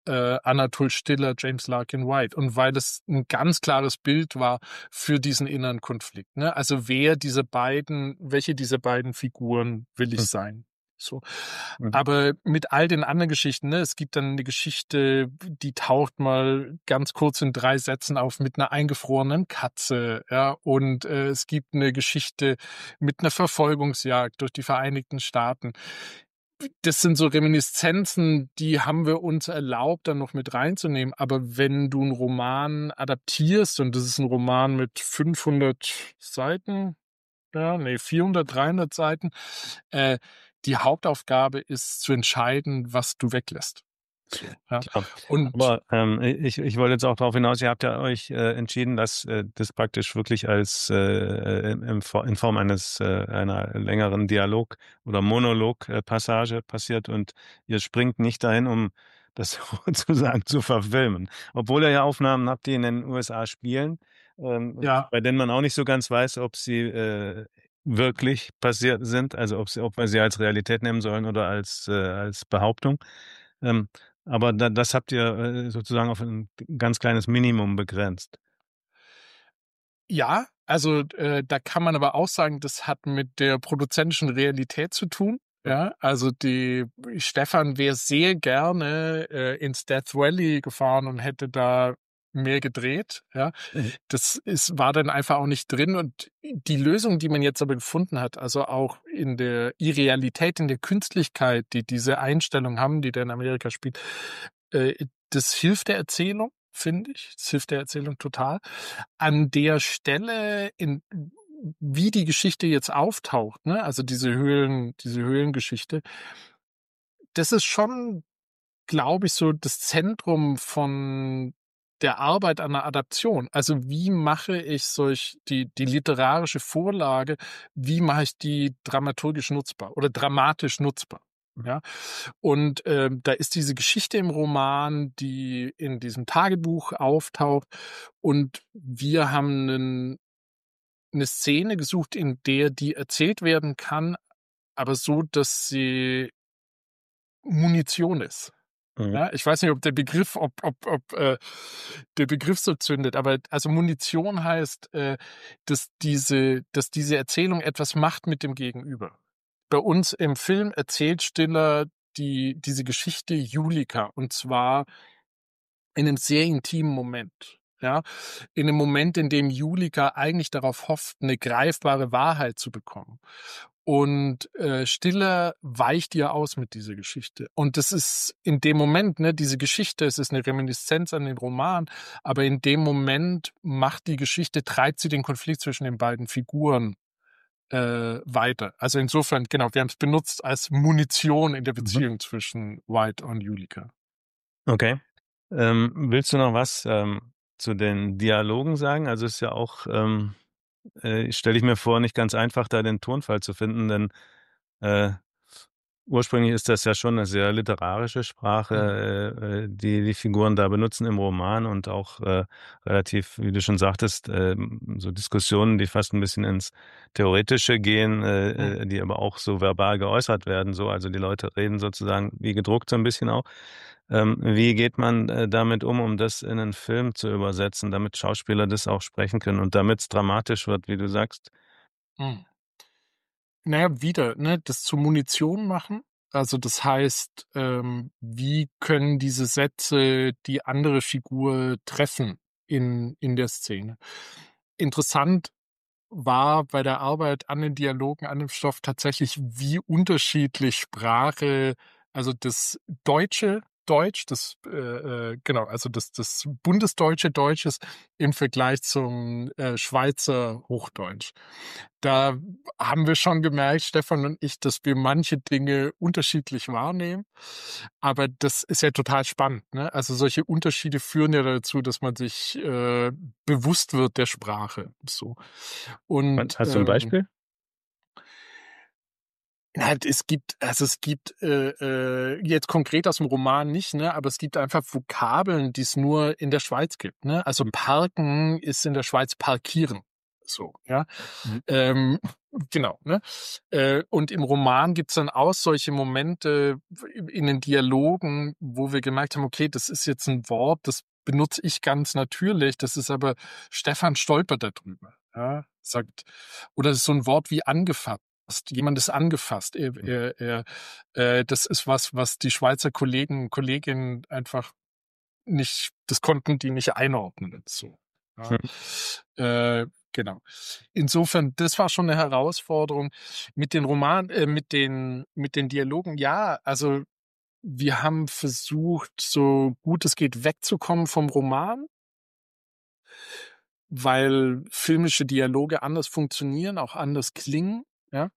Anatol Stiller, James Larkin White und weil es ein ganz klares Bild war für diesen inneren Konflikt. Ne? Also welche dieser beiden Figuren will ich sein? So. Aber mit all den anderen Geschichten, ne, es gibt dann eine Geschichte, die taucht mal ganz kurz in 3 Sätzen auf mit einer eingefrorenen Katze, ja, und es gibt eine Geschichte mit einer Verfolgungsjagd durch die Vereinigten Staaten. Das sind so Reminiszenzen, die haben wir uns erlaubt, dann noch mit reinzunehmen. Aber wenn du einen Roman adaptierst, und das ist ein Roman mit 500 Seiten, 400, 300 Seiten, die Hauptaufgabe ist zu entscheiden, was du weglässt. So, ja. Klar. Und Aber ich wollte jetzt auch darauf hinaus, ihr habt ja euch entschieden, dass das praktisch wirklich als in Form einer längeren Dialog- oder Monolog-Passage passiert und ihr springt nicht dahin, um das sozusagen zu verfilmen. Obwohl ihr ja Aufnahmen habt, die in den USA spielen, ja, bei denen man auch nicht so ganz weiß, ob sie wirklich passiert sind, also ob wir sie als Realität nehmen sollen oder als Behauptung. Ähm, aber das habt ihr sozusagen auf ein ganz kleines Minimum begrenzt. ja, also da kann man aber auch sagen, das hat mit der produzentischen Realität zu tun. Ja, also Stefan wäre sehr gerne ins Death Valley gefahren und hätte da mehr gedreht. Ja, war dann einfach auch nicht drin. Und die Lösung, die man jetzt aber gefunden hat, also auch in der Irrealität, in der Künstlichkeit, die diese Einstellung haben, die der in Amerika spielt, das hilft der Erzählung, finde ich. Das hilft der Erzählung total. An der Stelle, wie die Geschichte jetzt auftaucht, ne, also diese Höhlengeschichte, das ist schon, glaube ich, so das Zentrum von der Arbeit an der Adaption. Also wie mache ich die literarische Vorlage, wie mache ich die dramaturgisch nutzbar oder dramatisch nutzbar? Ja, und da ist diese Geschichte im Roman, die in diesem Tagebuch auftaucht, und wir haben eine Szene gesucht, in der die erzählt werden kann, aber so, dass sie Munition ist. Mhm. Ja, ich weiß nicht, ob der Begriff, der Begriff so zündet, aber also Munition heißt, dass diese Erzählung etwas macht mit dem Gegenüber. Bei uns im Film erzählt Stiller diese Geschichte Julika, und zwar in einem sehr intimen Moment. Ja, in einem Moment, in dem Julika eigentlich darauf hofft, eine greifbare Wahrheit zu bekommen. Und Stiller weicht ihr aus mit dieser Geschichte. Und das ist in dem Moment, ne, diese Geschichte, es ist eine Reminiszenz an den Roman, aber in dem Moment treibt sie den Konflikt zwischen den beiden Figuren weiter. Also insofern, genau, wir haben es benutzt als Munition in der Beziehung zwischen White und Julika. Okay. Willst du noch was zu den Dialogen sagen? Also es ist ja auch, stelle ich mir vor, nicht ganz einfach, da den Tonfall zu finden, denn ursprünglich ist das ja schon eine sehr literarische Sprache, die die Figuren da benutzen im Roman und auch relativ, wie du schon sagtest, so Diskussionen, die fast ein bisschen ins Theoretische gehen, die aber auch so verbal geäußert werden. So, also die Leute reden sozusagen wie gedruckt so ein bisschen auch. Wie geht man damit um das in einen Film zu übersetzen, damit Schauspieler das auch sprechen können und damit es dramatisch wird, wie du sagst? Hm. Naja, wieder, ne, das zu Munition machen. Also das heißt, wie können diese Sätze die andere Figur treffen in der Szene? Interessant war bei der Arbeit an den Dialogen, an dem Stoff tatsächlich, wie unterschiedlich Sprache, also das deutsche Deutsch, genau, also das bundesdeutsche Deutsch ist im Vergleich zum Schweizer Hochdeutsch. Da haben wir schon gemerkt, Stefan und ich, dass wir manche Dinge unterschiedlich wahrnehmen. Aber das ist ja total spannend, ne? Also solche Unterschiede führen ja dazu, dass man sich bewusst wird der Sprache. So. Und Hast du ein Beispiel? es gibt jetzt konkret aus dem Roman nicht, ne, aber es gibt einfach Vokabeln, die es nur in der Schweiz gibt, ne? Also parken ist in der Schweiz parkieren. So, ja. Mhm. Genau, ne? Und im Roman gibt's dann auch solche Momente in den Dialogen, wo wir gemerkt haben, okay, das ist jetzt ein Wort, das benutze ich ganz natürlich, das ist aber Stefan stolpert da drüber, ja, sagt, oder das ist so ein Wort wie angefasst. Jemand ist angefasst. Das ist was die Schweizer Kollegen und Kolleginnen einfach nicht, das konnten die nicht einordnen. So. Ja. Mhm. Genau. Insofern, das war schon eine Herausforderung. Mit den mit den Dialogen, ja, also wir haben versucht, so gut es geht, wegzukommen vom Roman, weil filmische Dialoge anders funktionieren, auch anders klingen, ja.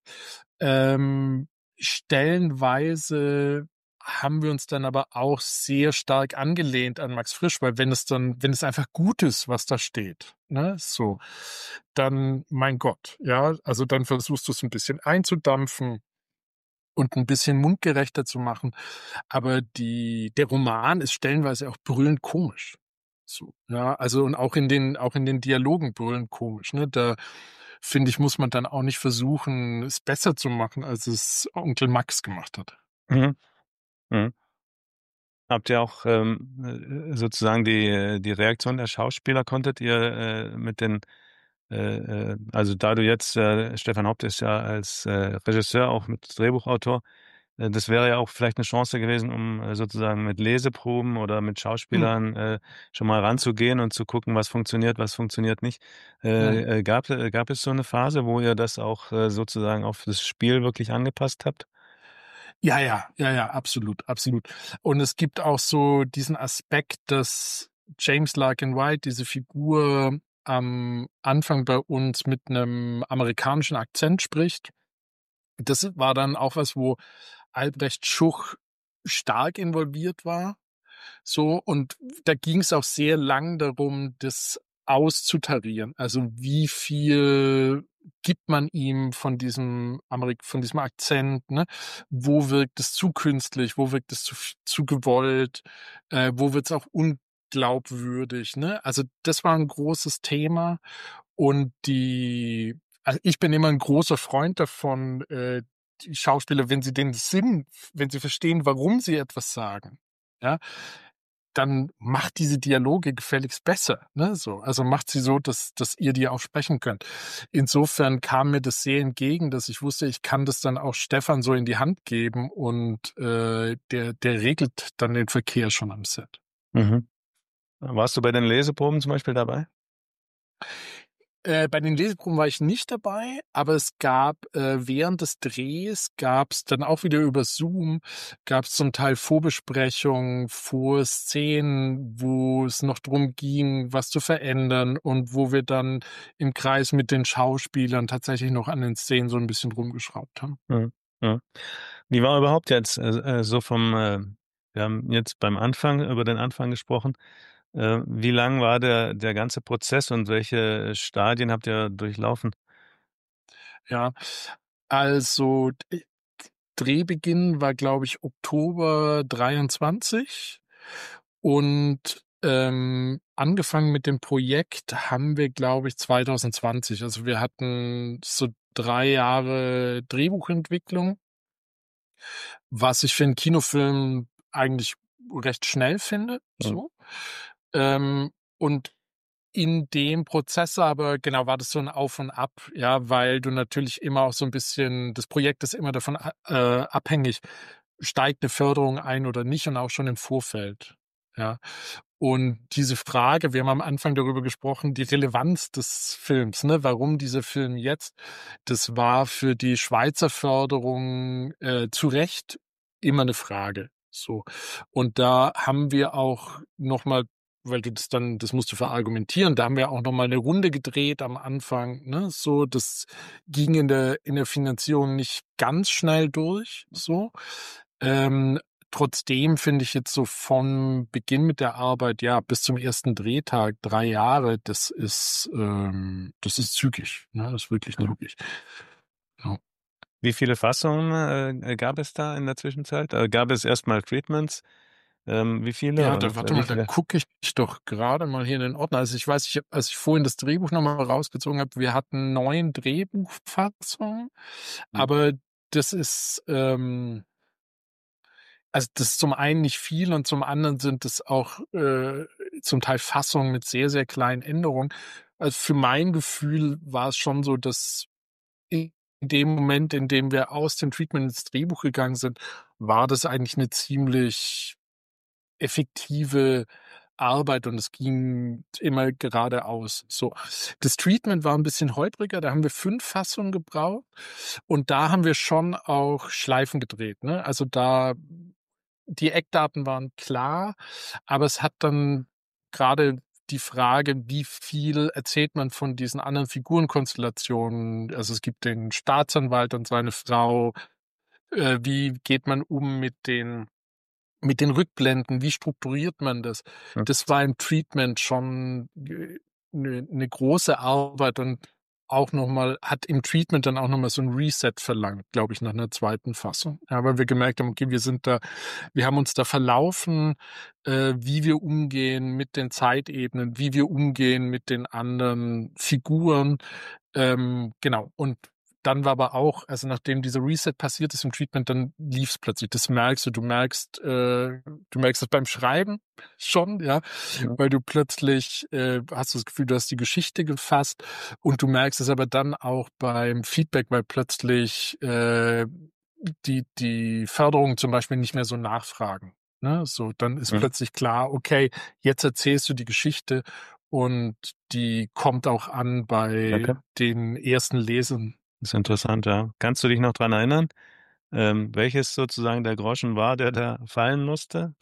Stellenweise haben wir uns dann aber auch sehr stark angelehnt an Max Frisch, weil wenn es einfach gut ist, was da steht, ne, so, dann, mein Gott, ja, also dann versuchst du es ein bisschen einzudampfen und ein bisschen mundgerechter zu machen. Aber der Roman ist stellenweise auch brüllend komisch. So, ja, also und auch in den Dialogen brüllend komisch, ne? Da finde ich, muss man dann auch nicht versuchen, es besser zu machen, als es Onkel Max gemacht hat. Mhm. Mhm. Habt ihr auch sozusagen die Reaktion der Schauspieler konntet ihr mit den also da du jetzt Stefan Haupt ist ja als Regisseur auch mit Drehbuchautor, das wäre ja auch vielleicht eine Chance gewesen, um sozusagen mit Leseproben oder mit Hm, Schauspielern schon mal ranzugehen und zu gucken, was funktioniert nicht. hm. Gab es so eine Phase, wo ihr das auch sozusagen auf das Spiel wirklich angepasst habt? Ja, absolut, absolut. Und es gibt auch so diesen Aspekt, dass James Larkin White, diese Figur, am Anfang bei uns mit einem amerikanischen Akzent spricht. Das war dann auch was, wo Albrecht Schuch stark involviert war. So, und da ging es auch sehr lang darum, das auszutarieren. Also wie viel gibt man ihm von diesem Akzent, ne? Wo wirkt es zu künstlich, wo wirkt es zu gewollt, wo wird es auch unglaubwürdig, ne? Also das war ein großes Thema und also ich bin immer ein großer Freund davon, die Schauspieler, wenn sie den Sinn, wenn sie verstehen, warum sie etwas sagen, ja, dann macht diese Dialoge gefälligst besser, ne, so. Also macht sie so, dass ihr die auch sprechen könnt. Insofern kam mir das sehr entgegen, dass ich wusste, ich kann das dann auch Stefan so in die Hand geben und der regelt dann den Verkehr schon am Set. Mhm. Warst du bei den Leseproben zum Beispiel dabei? Bei den Leseproben war ich nicht dabei, aber es gab während des Drehs gab's dann auch wieder über Zoom, gab's zum Teil Vorbesprechungen, Vorszenen, wo es noch drum ging, was zu verändern und wo wir dann im Kreis mit den Schauspielern tatsächlich noch an den Szenen so ein bisschen rumgeschraubt haben. Mhm. Mhm. Wie war überhaupt jetzt so wir haben jetzt beim Anfang über den Anfang gesprochen. Wie lang war der ganze Prozess und welche Stadien habt ihr durchlaufen? Ja, also Drehbeginn war, glaube ich, Oktober 23 und angefangen mit dem Projekt haben wir, glaube ich, 2020. Also wir hatten so 3 Jahre Drehbuchentwicklung, was ich für einen Kinofilm eigentlich recht schnell finde. Mhm. So. Und in dem Prozess aber, genau, war das so ein Auf und Ab, ja, weil du natürlich immer auch so ein bisschen, das Projekt ist immer davon abhängig, steigt eine Förderung ein oder nicht und auch schon im Vorfeld, ja. Und diese Frage, wir haben am Anfang darüber gesprochen, die Relevanz des Films, ne, warum dieser Film jetzt, das war für die Schweizer Förderung zu Recht immer eine Frage, so. Und da haben wir auch noch mal, weil das musst du verargumentieren. Da haben wir auch noch mal eine Runde gedreht am Anfang, ne, so, das ging in der Finanzierung nicht ganz schnell durch, so. Ähm, Trotzdem finde ich jetzt so vom Beginn mit der Arbeit, ja, bis zum ersten Drehtag, 3 Jahre, das ist zügig, ne, das ist wirklich Mhm. zügig. Ja. Wie viele Fassungen gab es da in der Zwischenzeit? Gab es erstmal Treatments? Wie viele Ja, und warte wie mal, da viele? gucke ich doch gerade mal hier in den Ordner. Also ich weiß, als ich vorhin das Drehbuch nochmal rausgezogen habe, wir hatten 9 Drehbuchfassungen, Hm. aber das ist, also das ist zum einen nicht viel und zum anderen sind es auch zum Teil Fassungen mit sehr, sehr kleinen Änderungen. Also für mein Gefühl war es schon so, dass in dem Moment, in dem wir aus dem Treatment ins Drehbuch gegangen sind, war das eigentlich eine ziemlich effektive Arbeit und es ging immer geradeaus. So. Das Treatment war ein bisschen holpriger, da haben wir 5 Fassungen gebraucht und da haben wir schon auch Schleifen gedreht, ne? Also da die Eckdaten waren klar, aber es hat dann gerade die Frage, wie viel erzählt man von diesen anderen Figurenkonstellationen? Also es gibt den Staatsanwalt und seine Frau. Wie geht man um mit den Rückblenden? Wie strukturiert man das? Hm. Das war im Treatment schon eine große Arbeit und auch nochmal, hat im Treatment dann auch nochmal so ein Reset verlangt, glaube ich, nach einer zweiten Fassung. Ja, weil wir gemerkt haben, okay, wir haben uns da verlaufen, wie wir umgehen mit den Zeitebenen, wie wir umgehen mit den anderen Figuren. Genau. Und dann war aber auch, also nachdem dieser Reset passiert ist im Treatment, dann lief es plötzlich. Das merkst du. Du merkst es beim Schreiben schon, ja, Ja. weil du plötzlich hast du das Gefühl, du hast die Geschichte gefasst und du merkst es aber dann auch beim Feedback, weil plötzlich die Förderung zum Beispiel nicht mehr so nachfragen. Ne? So, dann ist Hm. plötzlich klar, okay, jetzt erzählst du die Geschichte und die kommt auch an bei Okay. den ersten Lesern. Das ist interessant, ja. Kannst du dich noch dran erinnern, welches sozusagen der Groschen war, der da fallen musste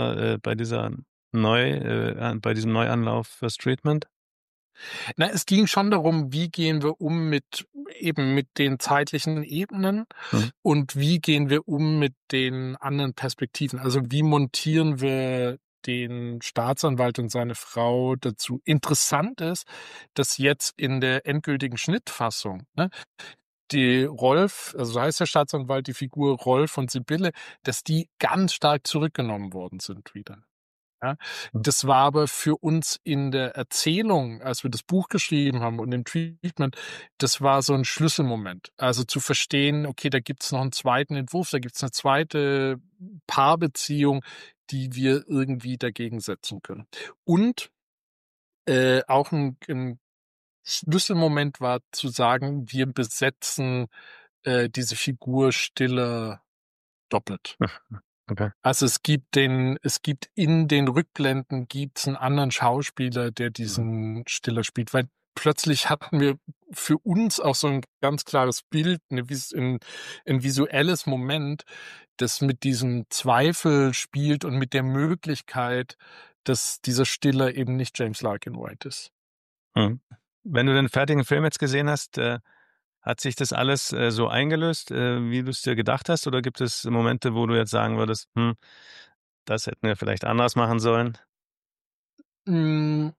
bei diesem Neuanlauf fürs Treatment? Na, es ging schon darum, wie gehen wir um mit eben mit den zeitlichen Ebenen Mhm. und wie gehen wir um mit den anderen Perspektiven. Also wie montieren wir den Staatsanwalt und seine Frau dazu. Interessant ist, dass jetzt in der endgültigen Schnittfassung, ne, die Rolf, also so heißt der Staatsanwalt, die Figur Rolf und Sibylle, dass die ganz stark zurückgenommen worden sind wieder. Ja, Mhm. das war aber für uns in der Erzählung, als wir das Buch geschrieben haben und im Treatment, das war so ein Schlüsselmoment. Also zu verstehen, okay, da gibt's noch einen zweiten Entwurf, da gibt's eine zweite Paarbeziehung, die wir irgendwie dagegen setzen können. Und auch ein Schlüsselmoment war zu sagen, wir besetzen diese Figur Stiller doppelt. Okay. Also es gibt in den Rückblenden gibt's einen anderen Schauspieler, der Mhm. diesen Stiller spielt, weil plötzlich hatten wir für uns auch so ein ganz klares Bild, ein visuelles Moment, das mit diesem Zweifel spielt und mit der Möglichkeit, dass dieser Stiller eben nicht James Larkin White ist. Mhm. Wenn du den fertigen Film jetzt gesehen hast, hat sich das alles so eingelöst, wie du es dir gedacht hast? Oder gibt es Momente, wo du jetzt sagen würdest, das hätten wir vielleicht anders machen sollen? Hm,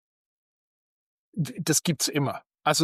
das gibt's immer. Also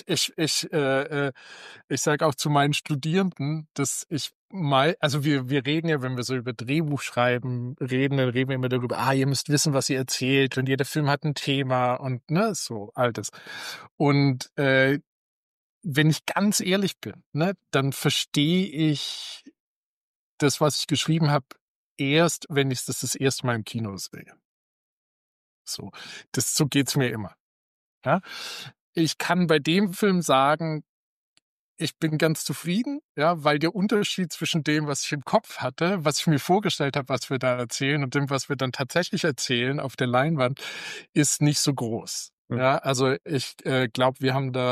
ich sage auch zu meinen Studierenden, dass also wir reden ja, wenn wir so über Drehbuch schreiben, dann reden wir immer darüber, ihr müsst wissen, was ihr erzählt und jeder Film hat ein Thema und ne, so all das. Und wenn ich ganz ehrlich bin, ne, dann verstehe ich das, was ich geschrieben habe, erst, wenn ich das erste Mal im Kino sehe. So, so geht's mir immer. Ja? Ich kann bei dem Film sagen, ich bin ganz zufrieden, ja, weil der Unterschied zwischen dem, was ich im Kopf hatte, was ich mir vorgestellt habe, was wir da erzählen und dem, was wir dann tatsächlich erzählen auf der Leinwand, ist nicht so groß. Mhm. Ja, also ich glaube,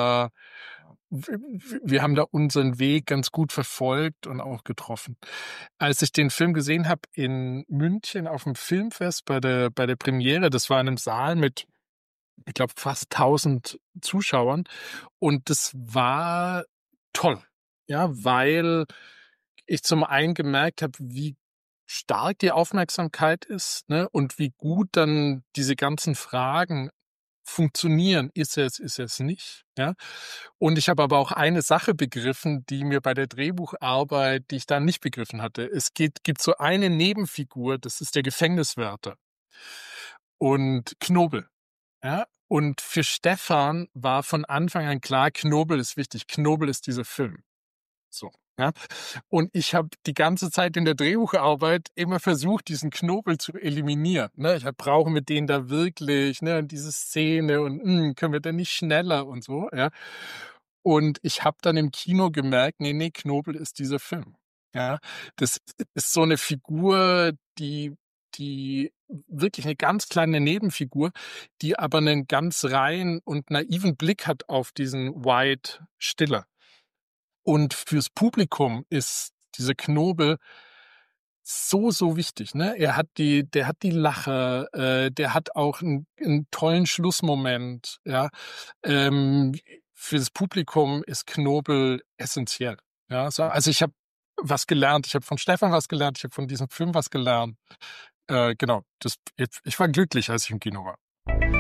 wir haben da unseren Weg ganz gut verfolgt und auch getroffen. Als ich den Film gesehen habe in München auf dem Filmfest bei der Premiere, das war in einem Saal mit, ich glaube, fast 1000 Zuschauern. Und das war toll. Ja, weil ich zum einen gemerkt habe, wie stark die Aufmerksamkeit ist, ne, und wie gut dann diese ganzen Fragen funktionieren, ist es nicht. Ja? Und ich habe aber auch eine Sache begriffen, die mir bei der Drehbucharbeit, die ich da nicht begriffen hatte. Es gibt so eine Nebenfigur, das ist der Gefängniswärter und Knobel. Ja? Und für Stefan war von Anfang an klar, Knobel ist wichtig. Knobel ist dieser Film. So. Ja? Und ich habe die ganze Zeit in der Drehbucharbeit immer versucht, diesen Knobel zu eliminieren. Ne? Ich brauche mit denen da wirklich, ne, diese Szene und können wir denn nicht schneller und so. Ja? Und ich habe dann im Kino gemerkt, nee, Knobel ist dieser Film. Ja? Das ist so eine Figur, die wirklich eine ganz kleine Nebenfigur, die aber einen ganz reinen und naiven Blick hat auf diesen White Stiller. Und fürs Publikum ist dieser Knobel so wichtig, ne? Der hat die Lache, der hat auch einen tollen Schlussmoment, ja. Fürs Publikum ist Knobel essentiell, ja. Also ich habe was gelernt, ich habe von Stefan was gelernt, ich habe von diesem Film was gelernt. Genau, ich war glücklich, als ich im Kino war.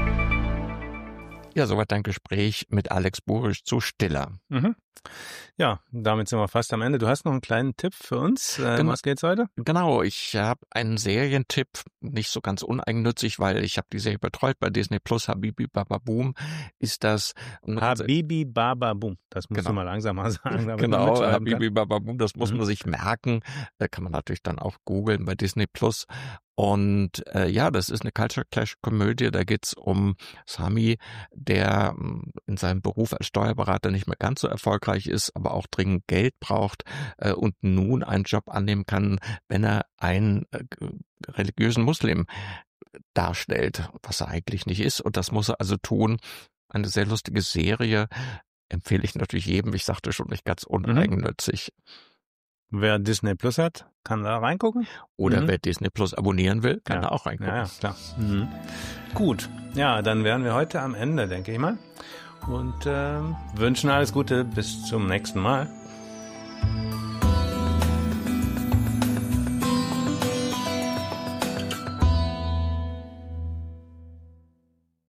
Ja, soweit dein Gespräch mit Alex Burisch zu Stiller. Mhm. Ja, damit sind wir fast am Ende. Du hast noch einen kleinen Tipp für uns. Was geht's heute? Genau, ich habe einen Serientipp, nicht so ganz uneigennützig, weil ich habe die Serie betreut bei Disney Plus, Habibi Baba Boom, ist das... Habibi Baba Boom, das musst du mal langsamer sagen. Genau, Habibi Baba Boom, das muss man sich merken. Da kann man natürlich dann auch googeln bei Disney Plus. Und das ist eine Culture Clash Komödie. Da geht's um Sami, der in seinem Beruf als Steuerberater nicht mehr ganz so erfolgreich ist, aber auch dringend Geld braucht und nun einen Job annehmen kann, wenn er einen religiösen Muslim darstellt, was er eigentlich nicht ist. Und das muss er also tun. Eine sehr lustige Serie, empfehle ich natürlich jedem. Ich sagte schon, nicht ganz uneigennützig. Wer Disney Plus hat, kann da reingucken. Oder wer Disney Plus abonnieren will, kann da auch reingucken. Ja, klar. Gut, ja, dann wären wir heute am Ende, denke ich mal. Und wünschen alles Gute, bis zum nächsten Mal.